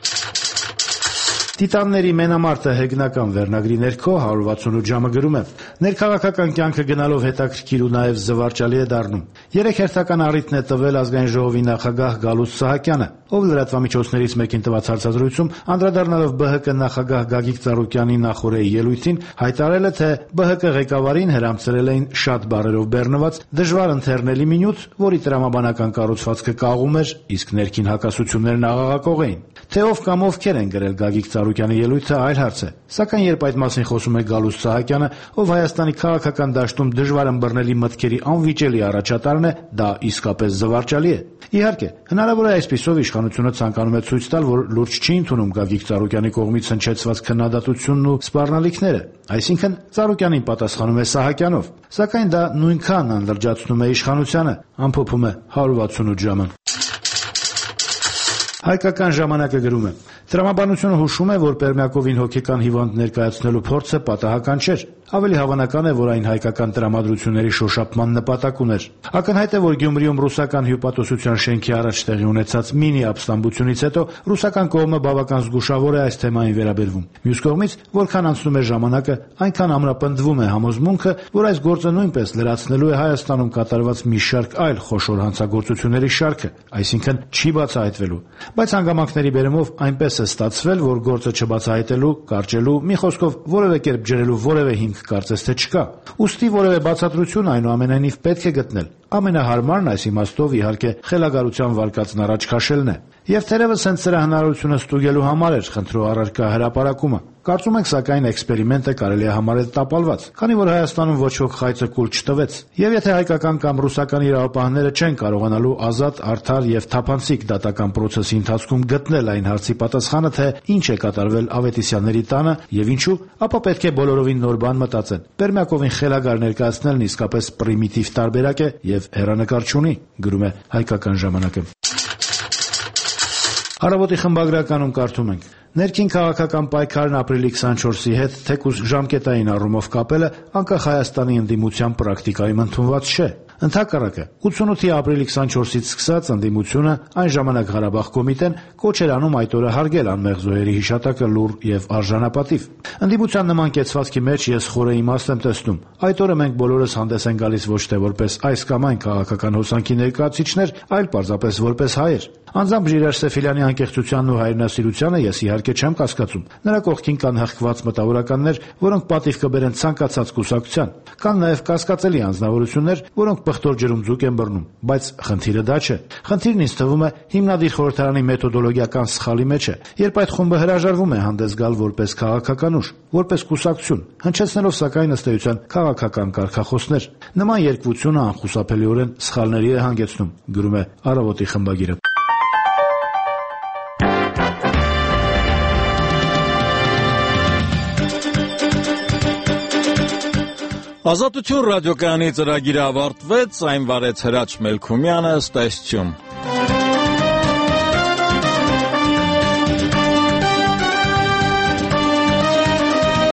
Տիտանների մենամարտը հեգնական վերնագրի ներքո 168 ժամը գրում է. ներքաղաքական կյանքը գնալով հետաքրքիր ու նաև զվարճալի է դառնում։ 3 հերթական առիթն է տվել ազգային ժողովի նախագահ Գալուստ Սահակյանը, ով լրատվամիջոցներից մեկին տված հարցազրույցում անդրադառնալով ԲՀԿ նախագահ Գագիկ Ծառուկյանի նախորդի ելույթին հայտարարել է, թե ԲՀԿ ղեկավարին հրամցրել էին շատ բառերով բեռնված դժվար ընթեռնելի մինյուց, որի տրամաբանական կառուցվածքը կաղում էր, իսկ ներքին հակասություններն աղաղակող էին։ Թե ով կամ ովքեր են գրել Գագիկ Ծառուկյանի ելույթը այլ հարց է, սակայն երբ այդ մասին խոսում է Գալուստ Սահակյանը, ով Հայաստանի քաղաքական դաշտում դժվար ըմբռնելի մտքերի անվիճելի առաջատարն է, դա իսկապես զվարճալի է։ Իհարկե, հնարավոր է այսպիսով իշխանությունը ցանկանում է ցույց տալ, որ լուրջ չի ընդունում Գագիկ Ծառուկյանի կողմից հնչեցված քննադատությունն ու սպառնալիքները, այսինքն Ծառուկյանին պատասխանում է Սահակյանով, սակայն դա նույնքան անլրջացնում է իշխանությանը, ամփոփում է 168 ժամը։ Հայկական ժամանակը գրում է. տրամաբանությունը հուշում է, որ Պերմյակովին հոգեկան հիվանդ ներկայացնելու փորձը պատահական չէր։ Ավելի հավանական է, որ այն հայկական տրամադրությունների շոշափման նպատակ ուներ։ Ակնհայտ է, որ Գյումրիում ռուսական հյուպատոսության շենքի առաջ տեղի ունեցած մինի ապստամբությունից հետո ռուսական կողմը բավական զգուշավոր է այս թեմային վերաբերվում։ Մյուս կողմից, որքան անցնում է ժամանակը, այնքան ամրապնդվում է համոզմունքը, որ այս գործը նույնպես լրացնելու է Հայաստանում կատարված մի շարք այլ խոշոր հանցագործությունների շարքը, այսինքն չի բացահայտվելու։ Բայց հանգամանքների բերումով այնպես է ստացվել, որ գործը չբացահայտելու, կարճելու, մի խոսքով որևէ կերպ ջրելու որևէ հիմք կարծես թե չկա։ Ուստի որևէ բացատրություն այնուամենայնիվ պետք է գտնել։ Ամենահարմարն այս իմաստով իհարկե խելագարության վարկածն առաջ քաշելն է։ Եվ թերևս հենց սրա հնարավորությունը ստուգելու համար էր խնդրու առարկա հրապարակումը։ Կարծում ենք, սակայն էքսպերիմենտը կարելի է համարել տապալված, քանի որ Հայաստանում ոչ ոք խայծը կուլ չտվեց։ Եվ եթե հայկական կամ ռուսական իրավապահները չեն կարողանալու ազատ, արդար եւ թափանցիկ դատական process-ի ընթացքում գտնել այն հարցի պատասխանը, թե ինչ է կատարվել Ավետիսյանների տանը եւ ինչու, ապա պետք է բոլորովին նոր բան մտածեն։ Պերմյակովին խելագար ներկայացնելն իսկապես պրիմիտիվ տարբերակ է եւ հեռանկար չունի, գրում է Հայկական ժամանակը։ Առավոտի խմբագրականում կարդում ենք. ներքին քաղաքական պայքարն ապրիլի 24-ի հետ թեկուզ ժամկետային առումով կապելը անկախ Հայաստանի ընդդիմության պրակտիկայում ընդունված չէ։ Ընդհակառակը 88-ի ապրիլի 24-ից սկսած ընդդիմությունը այն ժամանակ Ղարաբաղ կոմիտեն կոչ էր անում այդ օրը հարգել անմեղ զոհերի հիշատակը լուռ եւ արժանապատիվ։ Ընդդիմության նման կեցվածքի մեջ ես խորը իմաստ եմ տեսնում։ Այդ օրը մենք բոլորս հանդես են գալիս ոչ թե որպես այս կամ այն քաղաքական հոսանքի ներկայացուցիչներ, այլ պարզապես որպես հայեր։ Անձամբ Ժիրայր Սեֆիլյանի անկեղծությանն ու հայրենասիրությանը ես իհարկե չեմ կասկածում։ Նրա կողքին կան հղկված մտավորականներ, որոնք պատիվ կբերեն ցանկացած կուսակցության։ Կան նաև կասկածելի անձնավորություններ, որոնք պղտոր ջրում ձուկ են բռնում, բայց խնդիրը դա չէ։ Խնդիրն ինձ թվում է հիմնադիր խորհրդարանի մեթոդոլոգիական սխալի մեջ է, երբ այդ խումբը հրաժարվում է հանդես գալ որպես քաղաքական ուժ, որպես կուսակցություն, հնչեցնելով սակայն ըստ էության քաղաքական կարգախոսներ։ Նման երկվությունը անխուսափելիորեն սխալների է հանգեցնում, գրում է Առավոտի խմբագիրը։ Ազատություն ռադիոկայանի ծրագիրը ավարտվեց, այն վարեց Հրաչ Մելքումյանը, ստեսություն։